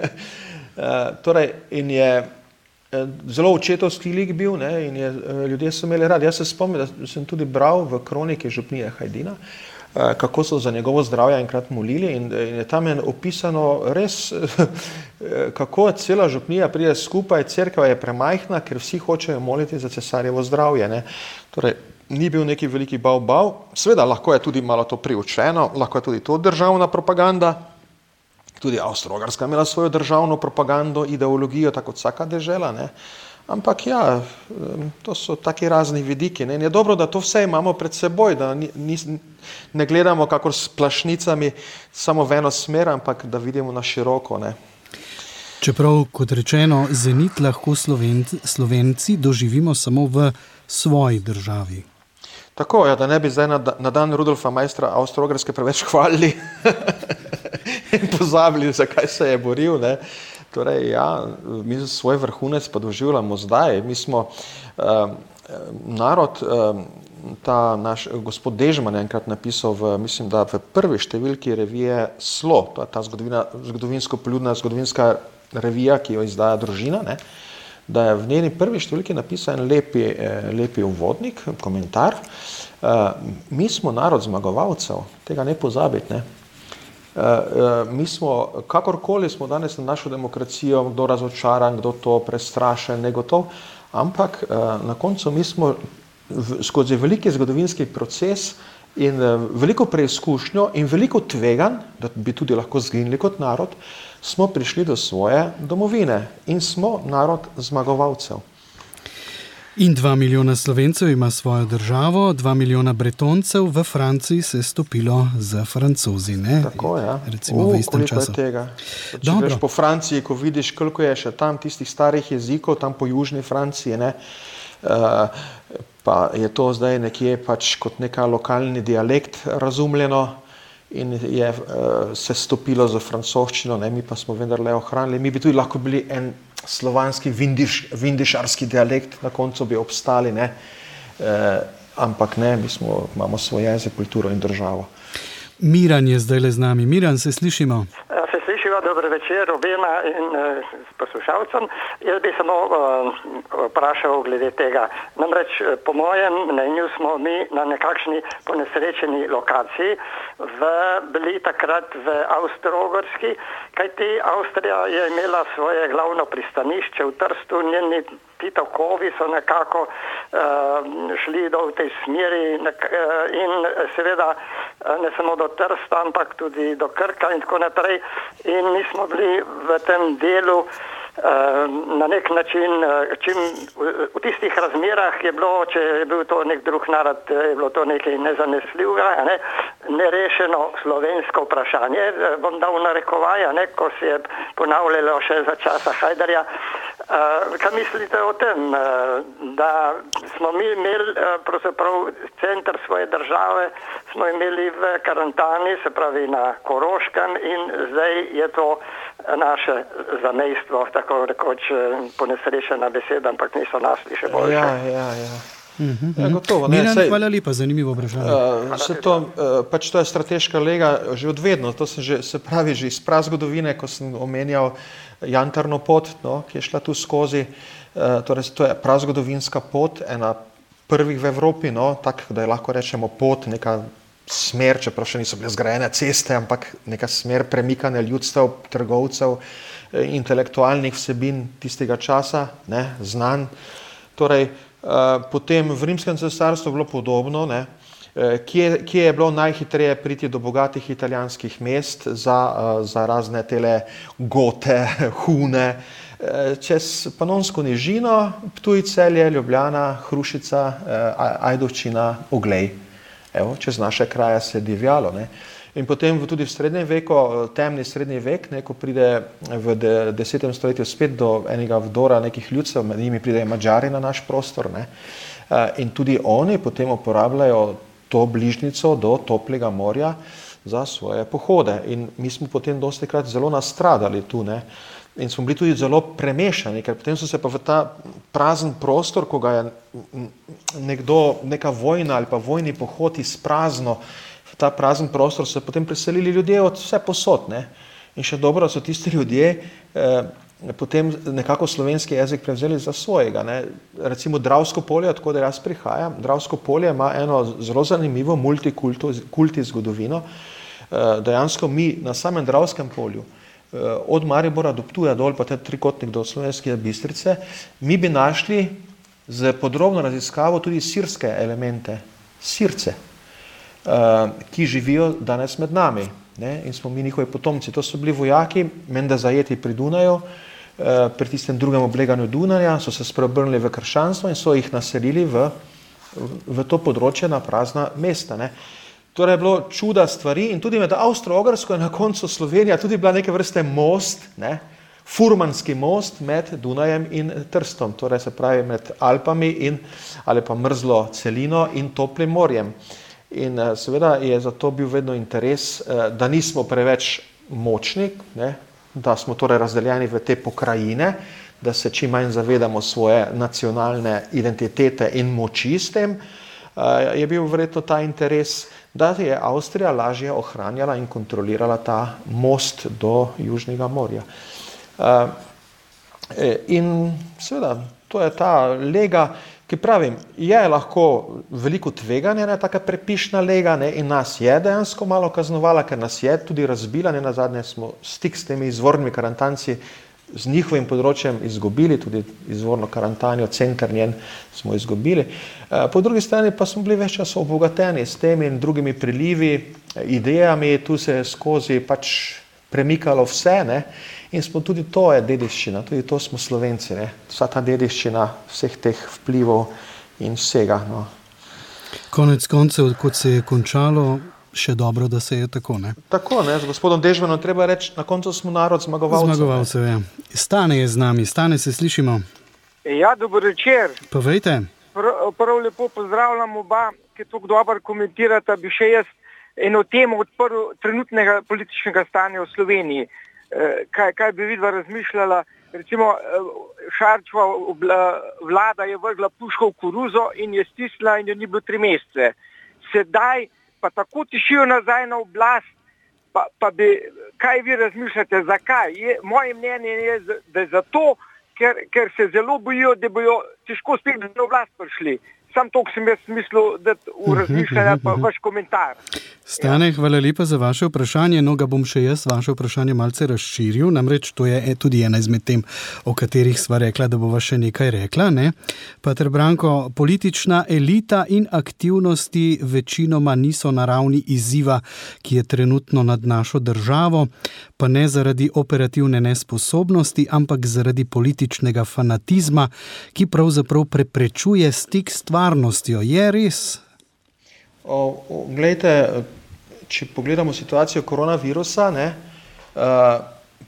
uh, torej, in je uh, zelo očetovski lik bil, ne, in je, uh, ljudje so imeli radi. Jaz se spomnim, da sem tudi bral v kroniki župnije Hajdina, kako so za njegovo zdravje enkrat molili, in, in je tam je opisano res, kako cela župnija pride skupaj, cerkev je premajhna, ker vsi hočejo moliti za cesarjevo zdravje. Ne. Torej, ni bil neki veliki bav-bav, seveda lahko je tudi malo to priučeno, lahko je tudi to državna propaganda, tudi Avstro-Ogrska imela svojo državno propagando, ideologijo, tako kot vsaka dežela, ne. Ampak ja, to so taki razni vidiki. Ne? In je dobro, da to vse imamo pred seboj, da ni, ni, ne gledamo kakor s plašnicami samo v eno smer, ampak da vidimo na široko. Ne? Čeprav, kot rečeno, zenit lahko Slovenci, Slovenci doživimo samo v svoji državi. Tako, ja, da ne bi zdaj na, na dan Rudolfa Maistra Avstro-Ogrske preveč hvalili in pozabili, zakaj se je boril. Ne? Torej, ja, mi svoj vrhunec pa doživljamo zdaj. Mi smo eh, narod, eh, ta naš gospod Dežman je enkrat napisal, v, mislim, da v prvi številki revije Slo, to je ta zgodovinsko-poljudna zgodovinska revija, ki jo izdaja Družina, ne, da je v njeni prvi številki napisal en lepi, eh, lepi uvodnik, komentar. Eh, mi smo narod zmagovalcev, tega ne pozabiti, ne. Uh, uh, mi smo, kakorkoli smo danes na našo demokracijo, kdo razočaran, kdo to prestrašen, negotov, ampak uh, na koncu mi smo v, skozi veliki zgodovinski proces in uh, veliko preizkušnjo in veliko tveganj, da bi tudi lahko zginili kot narod, smo prišli do svoje domovine in smo narod zmagovalcev. In dva milijona Slovencev ima svojo državo, dva milijona Bretoncev v Franciji se je stopilo za Francozi, ne? Tako, ja. Recimo U, v istem koliko času. je tega. Če Dobro. greš po Franciji, ko vidiš, koliko je še tam tistih starih jezikov, tam po južni Franciji, ne, uh, pa je to zdaj nekje pač kot neka lokalni dialekt razumljeno in je uh, se stopilo za francoščino, ne, mi pa smo vendarle ohranili. Mi bi tudi lahko bili en slovanski vindiš, vindišarski dialekt, na koncu bi obstali, ne, uh, ampak ne, mi smo, imamo svoj jezik, kulturo in državo. Miran je zdaj le z nami. Miran, se slišimo? Se slišiva, dobro večer obema in uh, poslušalcem. Jaz bi samo uh, vprašal glede tega. Namreč po mojem mnenju smo mi na nekakšni ponesrečeni lokaciji v, bili takrat v Avstro-Ogrski, kajti Avstrija je imela svoje glavno pristanišče v Trstu, njeni ti tokovi so nekako uh, šli do v tej smeri nek, uh, in seveda uh, ne samo do Trsta, ampak tudi do Krka in tako naprej. In mi smo bili v tem delu na nek način, čim v tistih razmerah je bilo, če je bil to nek drug narod, je bilo to nekaj nezanesljivega, ne, nerešeno slovensko vprašanje, bom dal narekovaja, ne, ko se je ponavljalo še za časa Hajdarja. Kaj mislite o tem, da smo mi imeli pravzaprav center svoje države, smo imeli v karantani, se pravi na Koroškem, in zdaj je to naše zamejstvo, tako rekoč ponesrečena beseda, ampak niso našli še boljše. Ja, ja, ja. Uh-huh. Ja, gotovo, ne, Miran, sej, hvala lepa, zanimivo vprašanje. Uh, se to, uh, pač to je strateška lega že odvedno, to sem že, se pravi že iz prazgodovine, ko sem omenjal jantarno pot, no, ki je šla tu skozi, uh, torej to je prazgodovinska pot, ena prvih v Evropi, no, tako da je lahko rečemo pot, neka smer, čeprav še niso bile zgrajene ceste, ampak neka smer premikanja ljudstev, trgovcev, intelektualnih vsebin tistega časa, ne, znanj. Torej, Uh, potem v Rimskem cesarstvu bilo podobno, ne, uh, kje, kje je bilo najhitreje priti do bogatih italijanskih mest za, uh, za razne tele gote, hune, uh, čez Panonsko nižino, Ptuj, Celje, Ljubljana, Hrušica, uh, Ajdovščina, Oglej. Evo, čez naše kraje se je divjalo, ne. In potem tudi v srednjem veku, temni srednji vek, ne, ko pride v desetem stoletju spet do enega vdora nekih ljudstev, med njimi pridejo Madžari na naš prostor, ne, in tudi oni potem uporabljajo to bližnjico do toplega morja za svoje pohode. In mi smo potem dostikrat zelo nastradali tu, ne, in smo bili tudi zelo premešani, ker potem so se pa v ta prazen prostor, ko ga je nekdo, neka vojna ali pa vojni pohod izprazno, ta prazen prostor so potem preselili ljudje od vse posod, ne. In še dobro so tisti ljudje eh, potem nekako slovenski jezik prevzeli za svojega, ne. Recimo Dravsko polje, od koder jaz prihajam, Dravsko polje ima eno zelo zanimivo multikulti zgodovino. Eh, dejansko mi na samem Dravskem polju, eh, od Maribora do Ptuja dol, pa te trikotnik do Slovenske Bistrice, mi bi našli z podrobno raziskavo tudi sirske elemente, Sirce, ki živijo danes med nami, ne, in smo mi njihovi potomci. To so bili vojaki, menda zajeti pri Dunaju, pri tistem drugem obleganju Dunaja, so se spreobrnili v krščanstvo in so jih naselili v, v to področje na prazna mesta, ne. Torej je bilo čuda stvari in tudi med Avstro-Ogrsko je na koncu Slovenija tudi bila neke vrste most, ne, furmanski most med Dunajem in Trstom, torej se pravi med Alpami in, ali pa mrzlo celino in toplim morjem. In seveda je zato bil vedno interes, da nismo preveč močni, ne, da smo torej razdeljeni v te pokrajine, da se čim manj zavedamo svoje nacionalne identitete in moči s tem, je bil verjetno ta interes, da je Avstrija lažje ohranjala in kontrolirala ta most do Južnega morja. In seveda, to je ta lega, ki pravim, je lahko veliko tveganje, ne, taka prepišna lega, ne, in nas je dejansko malo kaznovala, ker nas je tudi razbila, ne, nazadnje smo stik s temi izvornimi Karantanci z njihovim področjem izgubili, tudi izvorno Karantanjo, center njen smo izgubili. Po drugi strani pa smo bili več čas obogateni s temi in drugimi prilivi, idejami, tu se je skozi pač premikalo vse, ne, in smo tudi to je dediščina, tudi to smo Slovenci, ne, vsa ta dediščina vseh teh vplivov in vsega, no. Konec koncev, kot se je končalo, še dobro, da se je tako, ne? Tako, ne, z gospodom Dežmanom treba reči, na koncu smo narod zmagovalcev. Zmagovalcev, ja. Stane je z nami, Stane, se slišimo? Ja, dober večer. Povejte. Prav, prav lepo pozdravljam oba, ki tako dobro komentirata, bi še jaz eno temo odprl trenutnega političnega stanja v Sloveniji. Kaj, kaj bi vidva razmišljala, recimo Šarčeva vlada je vrgla puško v koruzo in je stisnila in jo ni bilo tri mesece. Sedaj pa tako tišijo nazaj na oblast, pa, pa bi, kaj vi razmišljate, zakaj? Je, moje mnenje je, da je zato, ker, ker se zelo bojijo, da bojo težko spet na oblast prišli. Sam toliko sem jaz mislil, da v razmišljanja pa vaš komentar. Stane, hvala lepa za vaše vprašanje. No, ga bom še jaz vaše vprašanje malce razširil. Namreč to je tudi ena izmed tem, o katerih sva rekla, da bova še nekaj rekla, ne? Pater Branko, politična elita in aktivnosti večinoma niso na ravni izziva, ki je trenutno nad našo državo, pa ne zaradi operativne nesposobnosti, ampak zaradi političnega fanatizma, ki pravzaprav preprečuje stik s stvarnostjo. Je res? O, o, glejte, če pogledamo situacijo koronavirusa, ne, uh,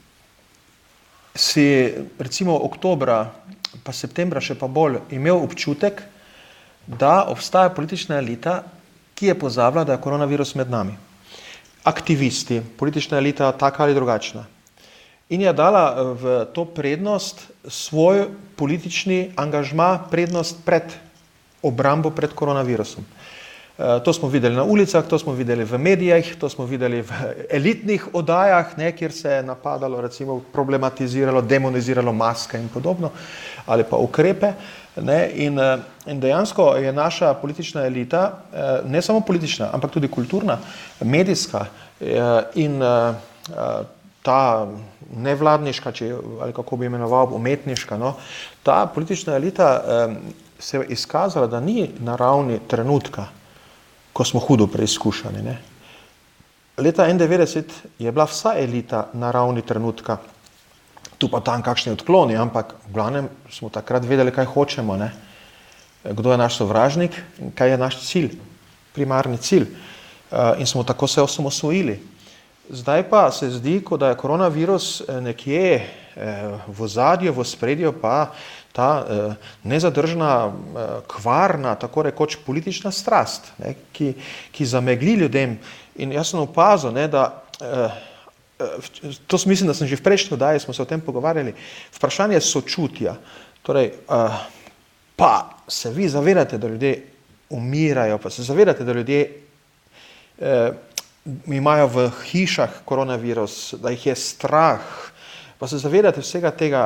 si recimo oktobra pa septembra še pa bolj imel občutek, da obstaja politična elita, ki je pozabila, da je koronavirus med nami. Aktivisti, politična elita taka ali drugačna. In je dala v to prednost svoj politični angažma, prednost pred obrambo pred koronavirusom. To smo videli na ulicah, to smo videli v medijih, to smo videli v elitnih oddajah, ne, kjer se je napadalo, recimo problematiziralo, demoniziralo maske in podobno, ali pa ukrepe. Ne, in, in dejansko je naša politična elita, ne samo politična, ampak tudi kulturna, medijska in ta nevladniška, če, ali kako bi imenoval, umetniška, no, ta politična elita se je izkazala, da ni na ravni trenutka, ko smo hudo preizkušani. Ne. Leta enaindevetdeset je bila vsa elita na ravni trenutka, tu pa tam kakšni odkloni, ampak v glavnem smo takrat vedeli, kaj hočemo, ne. Kdo je naš sovražnik in kaj je naš cilj, primarni cilj. In smo tako se osamosvojili. Zdaj pa se zdi, kot da je koronavirus nekje v ozadju, v ospredju pa ta nezadržna, kvarna, tako rekoč politična strast, ne, ki, ki zamegli ljudem. In jaz sem opazil, ne, da to mislim, da sem že v prejšnji oddaji, smo se o tem pogovarjali, vprašanje sočutja. Torej, pa se vi zavedate, da ljudje umirajo, pa se zavedate, da ljudje imajo v hišah koronavirus, da jih je strah, pa se zavedate vsega tega,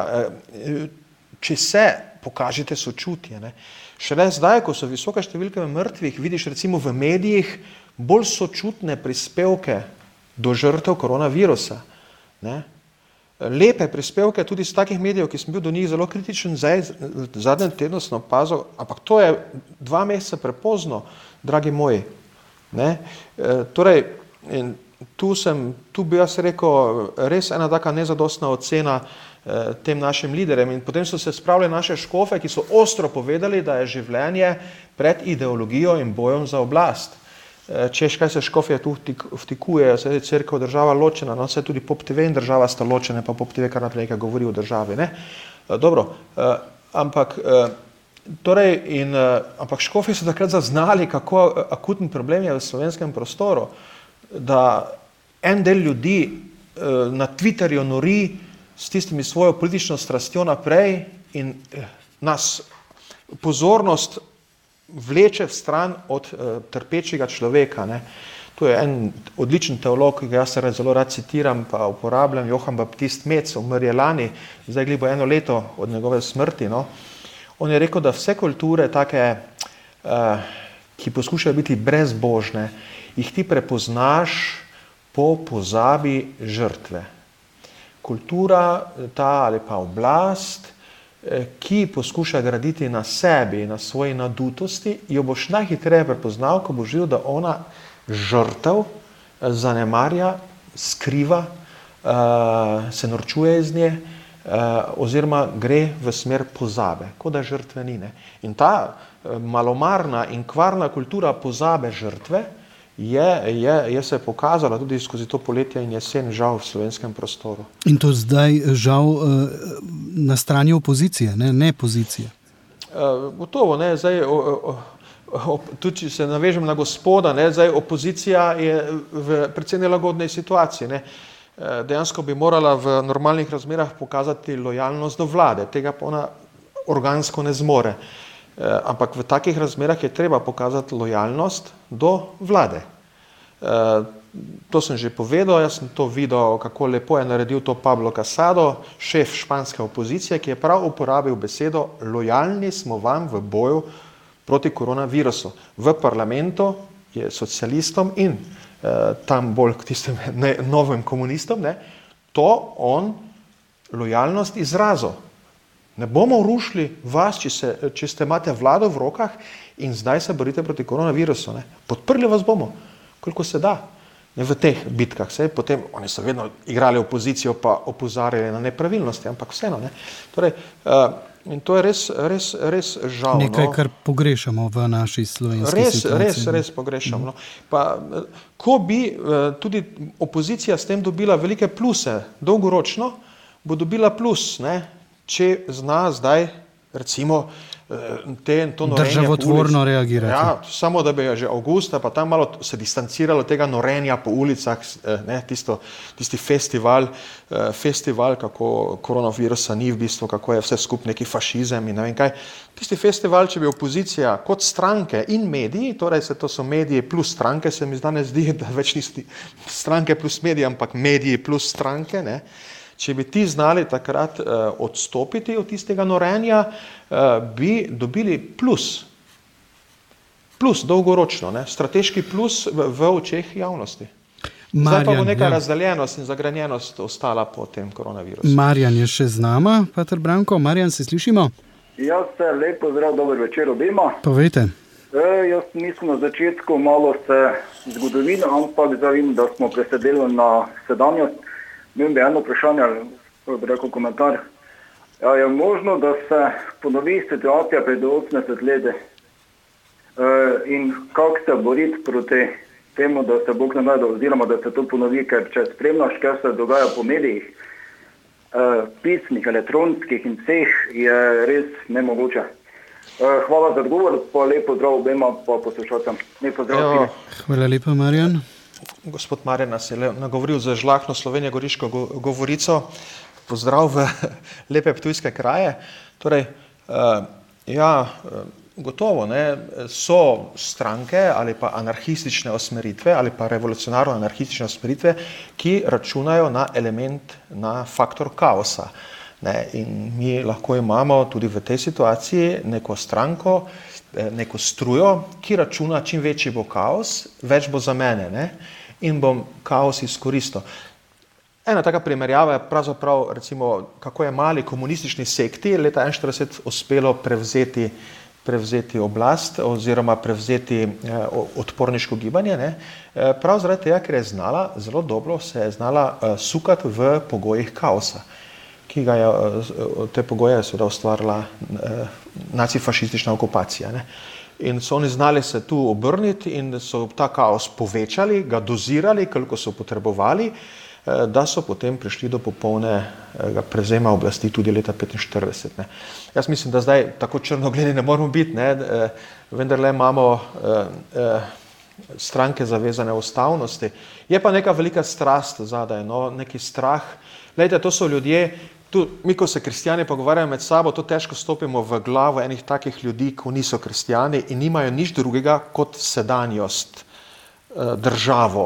če se pokažete sočutje. Ne. Šele zdaj, ko so visoke številke mrtvih, vidiš recimo v medijih bolj sočutne prispevke do žrtev koronavirusa. Ne. Lepe prispevke tudi iz takih medijev, ki sem bil do njih zelo kritičen, zdaj zadnjem tednu sem opazil, ampak to je dva meseca prepozno, dragi moji. Ne. E, torej, in tu sem, tu bi jaz rekel, res ena taka nezadostna ocena eh, tem našim liderjem. In potem so se spravili naše škofe, ki so ostro povedali, da je življenje pred ideologijo in bojem za oblast. Eh, češ, kaj se škofje tu vtikujejo, se je cerkev država ločena, no se tudi Pop T V in država sta ločene, pa Pop T V kar naprej nekaj govori o državi. Ne? Eh, dobro, eh, ampak, eh, torej in, eh, ampak škofje so takrat zaznali, kako akuten problem je v slovenskem prostoru, da en del ljudi eh, na Twitterju nori s tistimi svojo politično strastjo naprej in eh, nas pozornost vleče v stran od eh, trpečega človeka. Ne. To je en odličen teolog, ki ga jaz zelo rad citiram, pa uporabljam, Johann Baptist Metz, umrl je lani, zdaj gli bo eno leto od njegove smrti. No. On je rekel, da vse kulture take, eh, ki poskušajo biti brezbožne, jih ti prepoznaš po pozabi žrtve. Kultura, ta ali pa oblast, ki poskuša graditi na sebi, na svoji nadutosti, jo boš najhitreje prepoznal, ko boš videl, da ona žrtev zanemarja, skriva, se norčuje iz nje, oziroma gre v smer pozabe, kot da žrtve ni. Ne? In ta malomarna in kvarna kultura pozabe žrtve Je, je, je se pokazala tudi skozi to poletje in jesen žal v slovenskem prostoru. In to zdaj žal na strani opozicije, ne, ne pozicije. Gotovo, ne, zdaj, o, o, o, tudi če se navežem na gospoda, ne, zdaj opozicija je v precej nelagodnej situaciji. Ne. Dejansko bi morala v normalnih razmerah pokazati lojalnost do vlade, tega pa ona organsko ne zmore. Ampak v takih razmerah je treba pokazati lojalnost do vlade. To sem že povedal, jaz sem to videl, kako lepo je naredil to Pablo Casado, šef španske opozicije, ki je prav uporabil besedo lojalni smo vam v boju proti koronavirusu. V parlamentu je socialistom in eh, tam bolj k tistim ne, novim komunistom, ne, to on lojalnost izrazil. Ne bomo rušili vas, če, se, če ste imate vlado v rokah in zdaj se borite proti koronavirusu. Ne. Podprli vas bomo, koliko se da, ne v teh bitkah. Se, potem oni so vedno igrali opozicijo pa opozarjali na nepravilnosti, ampak vseeno. Ne. Torej, uh, in to je res, res, res žal. Nekaj, no. kar pogrešamo v naši slovenski res, situaciji. Res, res pogrešamo. No. Pa, ko bi uh, tudi opozicija s tem dobila velike pluse, dolgoročno bo dobila plus, ne. Če zna zdaj recimo te, to norenje državotvorno reagirati. Ja, samo da bi že avgusta pa tam malo se distanciralo tega norenja po ulicah, ne, tisto, tisti festival, festival, kako koronavirusa ni v bistvu, kako je vse skup neki fašizem in ne vem kaj. Tisti festival, če bi opozicija kot stranke in mediji, torej se to so mediji plus stranke, se mi danes zdi, da več nisti stranke plus mediji, ampak mediji plus stranke, ne. Če bi ti znali takrat uh, odstopiti od tistega norenja, uh, bi dobili plus. Plus, dolgoročno, ne? Strateški plus v, v očeh javnosti. Marjan, zdaj pa bo neka ja. razdeljenost in zagranjenost ostala po tem koronavirusu. Marjan je še z nama, Pater Branko. Marjan, se slišimo? Jaz se lepo zdrav, dober večer obima. Povejte. E, jaz nisem na začetku malo se zgodovino, ampak zavim, da smo presedeli na sedanjost. Imam bi eno vprašanje, bi rekel komentar. Ja, je možno, da se ponovi situacija pred osemdeset leti? E, in kako se boriti proti temu, da se Bog ne najde, oziroma da se to ponovi, ker če spremljaš, kaj se dogaja po medijih, e, pisnih, elektronskih in vseh, je res nemogoče. E, hvala za odgovor, pa lepo zdrav obema, pa poslušalcem. Lepo zdrav. Hvala lepa, Marjan. Gospod Marjan nas je nagovoril za žlahno Slovenijo goriško govorico. Pozdrav v lepe ptujske kraje. Torej, ja, gotovo, ne, so stranke ali pa anarhistične usmeritve ali pa revolucionarno anarhistične usmeritve, ki računajo na element, na faktor kaosa. Ne, in mi lahko imamo tudi v tej situaciji neko stranko, neko strujo, ki računa, čim večji bo kaos, več bo za mene, ne? In bom kaos izkoristil. Ena taka primerjava je pravzaprav, recimo, kako je mali komunistični sekti leta enainštirideset uspelo prevzeti, prevzeti oblast oziroma prevzeti eh, odporniško gibanje, ne? Eh, prav zaradi tega, ker je znala, zelo dobro se je znala eh, sukati v pogojih kaosa, ki ga je, te pogoje je seveda ustvarila eh, nacifašistična okupacija. Ne? In so oni znali se tu obrniti in so ta kaos povečali, ga dozirali, koliko so potrebovali, eh, da so potem prišli do popolnega prevzema oblasti tudi leta petinštirideset. Ne? Jaz mislim, da zdaj tako črnogledi ne moramo biti, ne? Eh, vendarle imamo eh, eh, stranke zavezane ustavnosti. Je pa neka velika strast zadaj, no? Neki strah. Glejte, to so ljudje, tu, mi, ko se kristjani pogovarjajo med sabo, to težko stopimo v glavo enih takih ljudi, ko niso kristjani in nimajo nič drugega kot sedanjost, državo,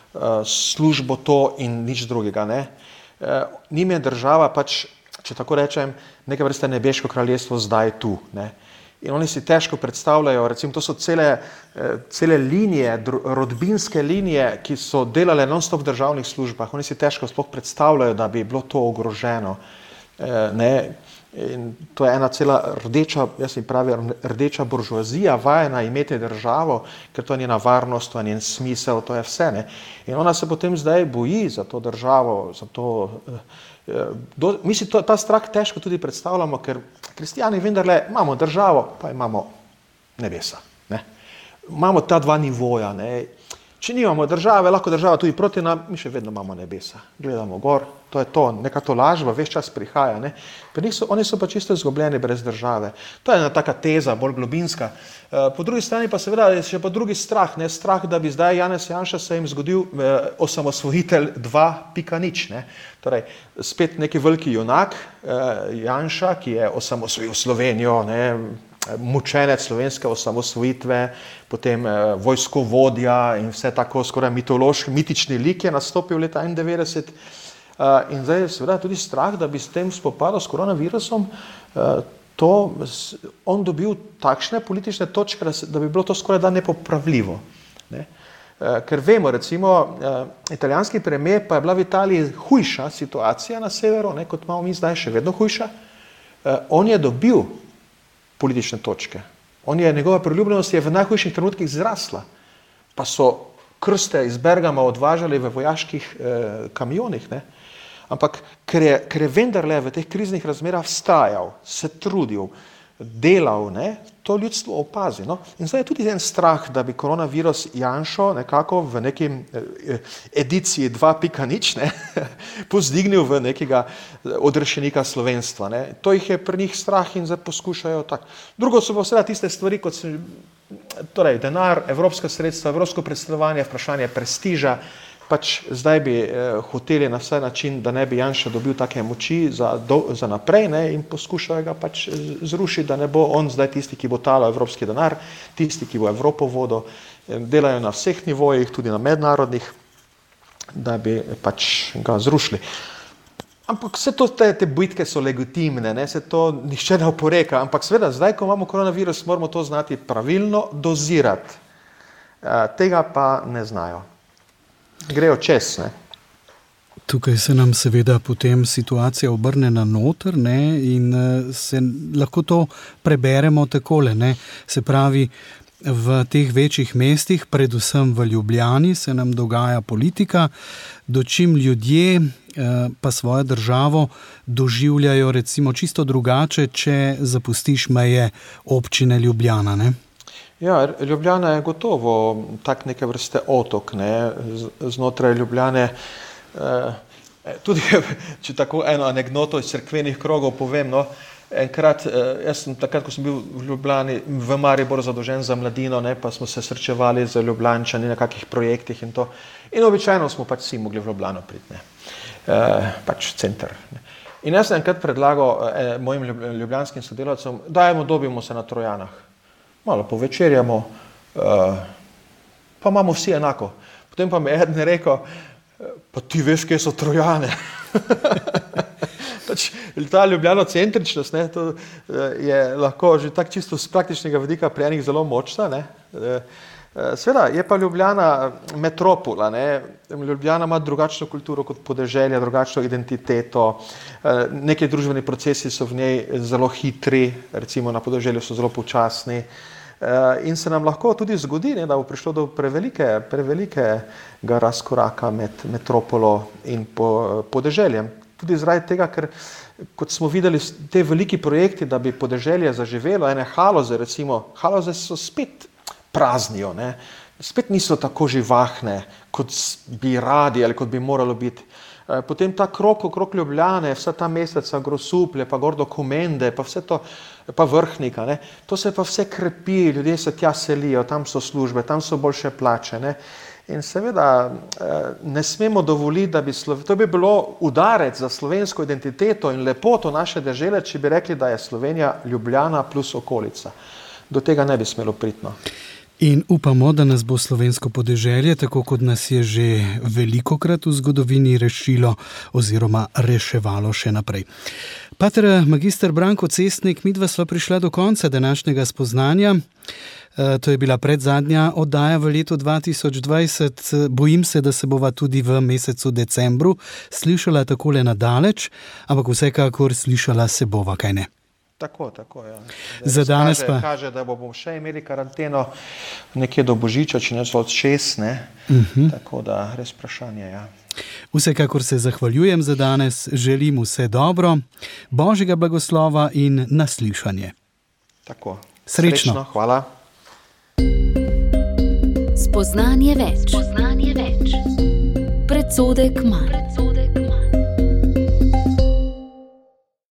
službo to in nič drugega. Ne? Njim je država pač, če tako rečem, neke vrste nebeško kraljestvo zdaj tu. Ne? In oni si težko predstavljajo, recimo, to so cele, cele linije, rodbinske linije, ki so delale non-stop v državnih službah. Oni si težko sploh predstavljajo, da bi bilo to ogroženo. Ne? In to je ena cela rdeča, jaz si pravi, rdeča buržoazija, vajena imeti državo, ker to je njena varnost, to je njen smisel, to je vse. Ne? In ona se potem zdaj boji za to državo, za to... Do, mi si to, ta strah težko tudi predstavljamo, ker kristijani vendarle imamo državo, pa imamo nebesa. Ne? Imamo ta dva nivoja. Ne? Če nimamo države, lahko država tudi proti nam, mi še vedno imamo nebesa. Gledamo gor, to je to, neka to lažba, ves čas prihaja. Ne? So, oni so pa čisto izgubljeni brez države. To je ena taka teza, bolj globinska. Po drugi strani pa seveda je še pa drugi strah, ne? Strah, da bi zdaj Janez Janša se jim zgodil eh, osamosvojitelj dva pika nič. Ne? Torej, spet neki veliki junak, eh, Janša, ki je osamosvojil Slovenijo, ne? Mučenec slovenske osamosvojitve, potem eh, vojskovodja in vse tako skoraj mitološki, mitični lik je nastopil leta enaindevetdeset. Uh, in zdaj je seveda tudi strah, da bi s tem spopadal s koronavirusom, uh, to, on dobil takšne politične točke, da, se, da bi bilo to skoraj da nepopravljivo. Ne? Uh, ker vemo, recimo, uh, italijanski premijer, pa je bila v Italiji hujša situacija na severu, ne, kot imamo mi zdaj, še vedno hujša, uh, on je dobil politične točke. On je, njegova priljubljenost je v najhujših trenutkih zrasla, pa so krste iz Bergama odvažali v vojaških eh, kamionih, ne? Ampak ker je, ker je vendarle v teh kriznih razmerah vztrajal, se trudil, delal, ne, to ljudstvo opazi. No? In zdaj je tudi en strah, da bi koronavirus Janšo nekako v neki ediciji dva pika nič ne, pozdignil v nekega odrešenika slovenstva. Ne. To jih je pri njih strah in zdaj poskušajo tako. Drugo so pa seveda tiste stvari, kot se, torej denar, evropska sredstva, evropsko predstavljanje, vprašanje prestiža, pač zdaj bi eh, hoteli na vse način, da ne bi Janša dobil take moči za, do, za naprej, ne, in poskušajo ga pač zrušiti, da ne bo on zdaj tisti, ki bo talal evropski denar, tisti, ki bo Evropo vodil, delajo na vseh nivojih, tudi na mednarodnih, da bi pač ga zrušili. Ampak vse to, te, te bitke so legitimne, ne, se to nihče ne oporeka, ampak seveda zdaj, ko imamo koronavirus, moramo to znati pravilno dozirati. E, tega pa ne znajo. Grejo čez, ne. Tukaj se nam seveda potem situacija obrne na noter, ne, in se lahko to preberemo takole, ne. Se pravi, v teh večjih mestih, predvsem v Ljubljani, se nam dogaja politika, dočim ljudje pa svojo državo doživljajo recimo čisto drugače, če zapustiš meje občine Ljubljana, ne. Ja, Ljubljana je gotovo tak neke vrste otok, ne, znotraj Ljubljane. Eh, tudi, če tako eno anekdoto iz cerkvenih krogov povem, no, enkrat, eh, jaz sem takrat, ko sem bil v Ljubljani, v Mariboru zadolžen za mladino, ne, pa smo se srečevali z Ljubljančani na kakih projektih in to. In običajno smo pač vsi mogli v Ljubljano priti, ne, eh, pač center. Ne. In jaz sem enkrat predlagal eh, mojim ljubljanskim sodelavcem, dajmo, dobimo se na Trojanah. Malo povečerjamo, uh, pa imamo vsi enako. Potem pa mi eden rekel, pa ti veš, kje so Trojane. Pač, ta ljubljanocentričnost, ne, to je lahko že tak čisto z praktičnega vidika pri enih zelo močna. Ne. Sveda, je pa Ljubljana metropola. Ne. Ljubljana ima drugačno kulturo kot podeželje, drugačno identiteto. Neki družbeni procesi so v njej zelo hitri, recimo na podeželju so zelo počasni. In se nam lahko tudi zgodi, ne, da bo prišlo do prevelike, prevelikega razkoraka med metropolo in po, podeželjem. Tudi zaradi tega, ker kot smo videli te veliki projekti, da bi podeželje zaživelo, ene Haloze recimo, Haloze so spet praznijo, ne, spet niso tako živahne, kot bi radi ali kot bi moralo biti. Potem ta krog okrog Ljubljane, vsa ta meseca Grosuplje, pa gor do Komende, pa vse to, pa Vrhnika, ne, to se pa vse krepi, ljudje se tja selijo, tam so službe, tam so boljše plače, ne. In seveda ne smemo dovoliti, da bi Slovenija, to bi bilo udarec za slovensko identiteto in lepoto naše dežele, če bi rekli, da je Slovenija Ljubljana plus okolica. Do tega ne bi smelo priti, no. In upamo, da nas bo slovensko podeželje, tako kot nas je že velikokrat v zgodovini rešilo oziroma reševalo še naprej. Pater magister Branko Cestnik, midva sva prišla do konca današnjega spoznanja. To je bila predzadnja oddaja v letu dva tisoč dvajset. Bojim se, da se bova tudi v mesecu decembru slišala takole nadaleč, ampak vsekakor slišala se bova, kaj ne? Tako, tako, ja. Za danes kaže, pa... kaže, da bomo še imeli karanteno nekje do Božiča, če ne od šest, ne? Uh-huh. Tako da res vprašanje, ja. Vsekakor se zahvaljujem za danes, želim vse dobro, Božjega blagoslova in naslišanje. Tako. Srečno. Srečno, hvala. Spoznanje več. Spoznanje več. Predsodek manj.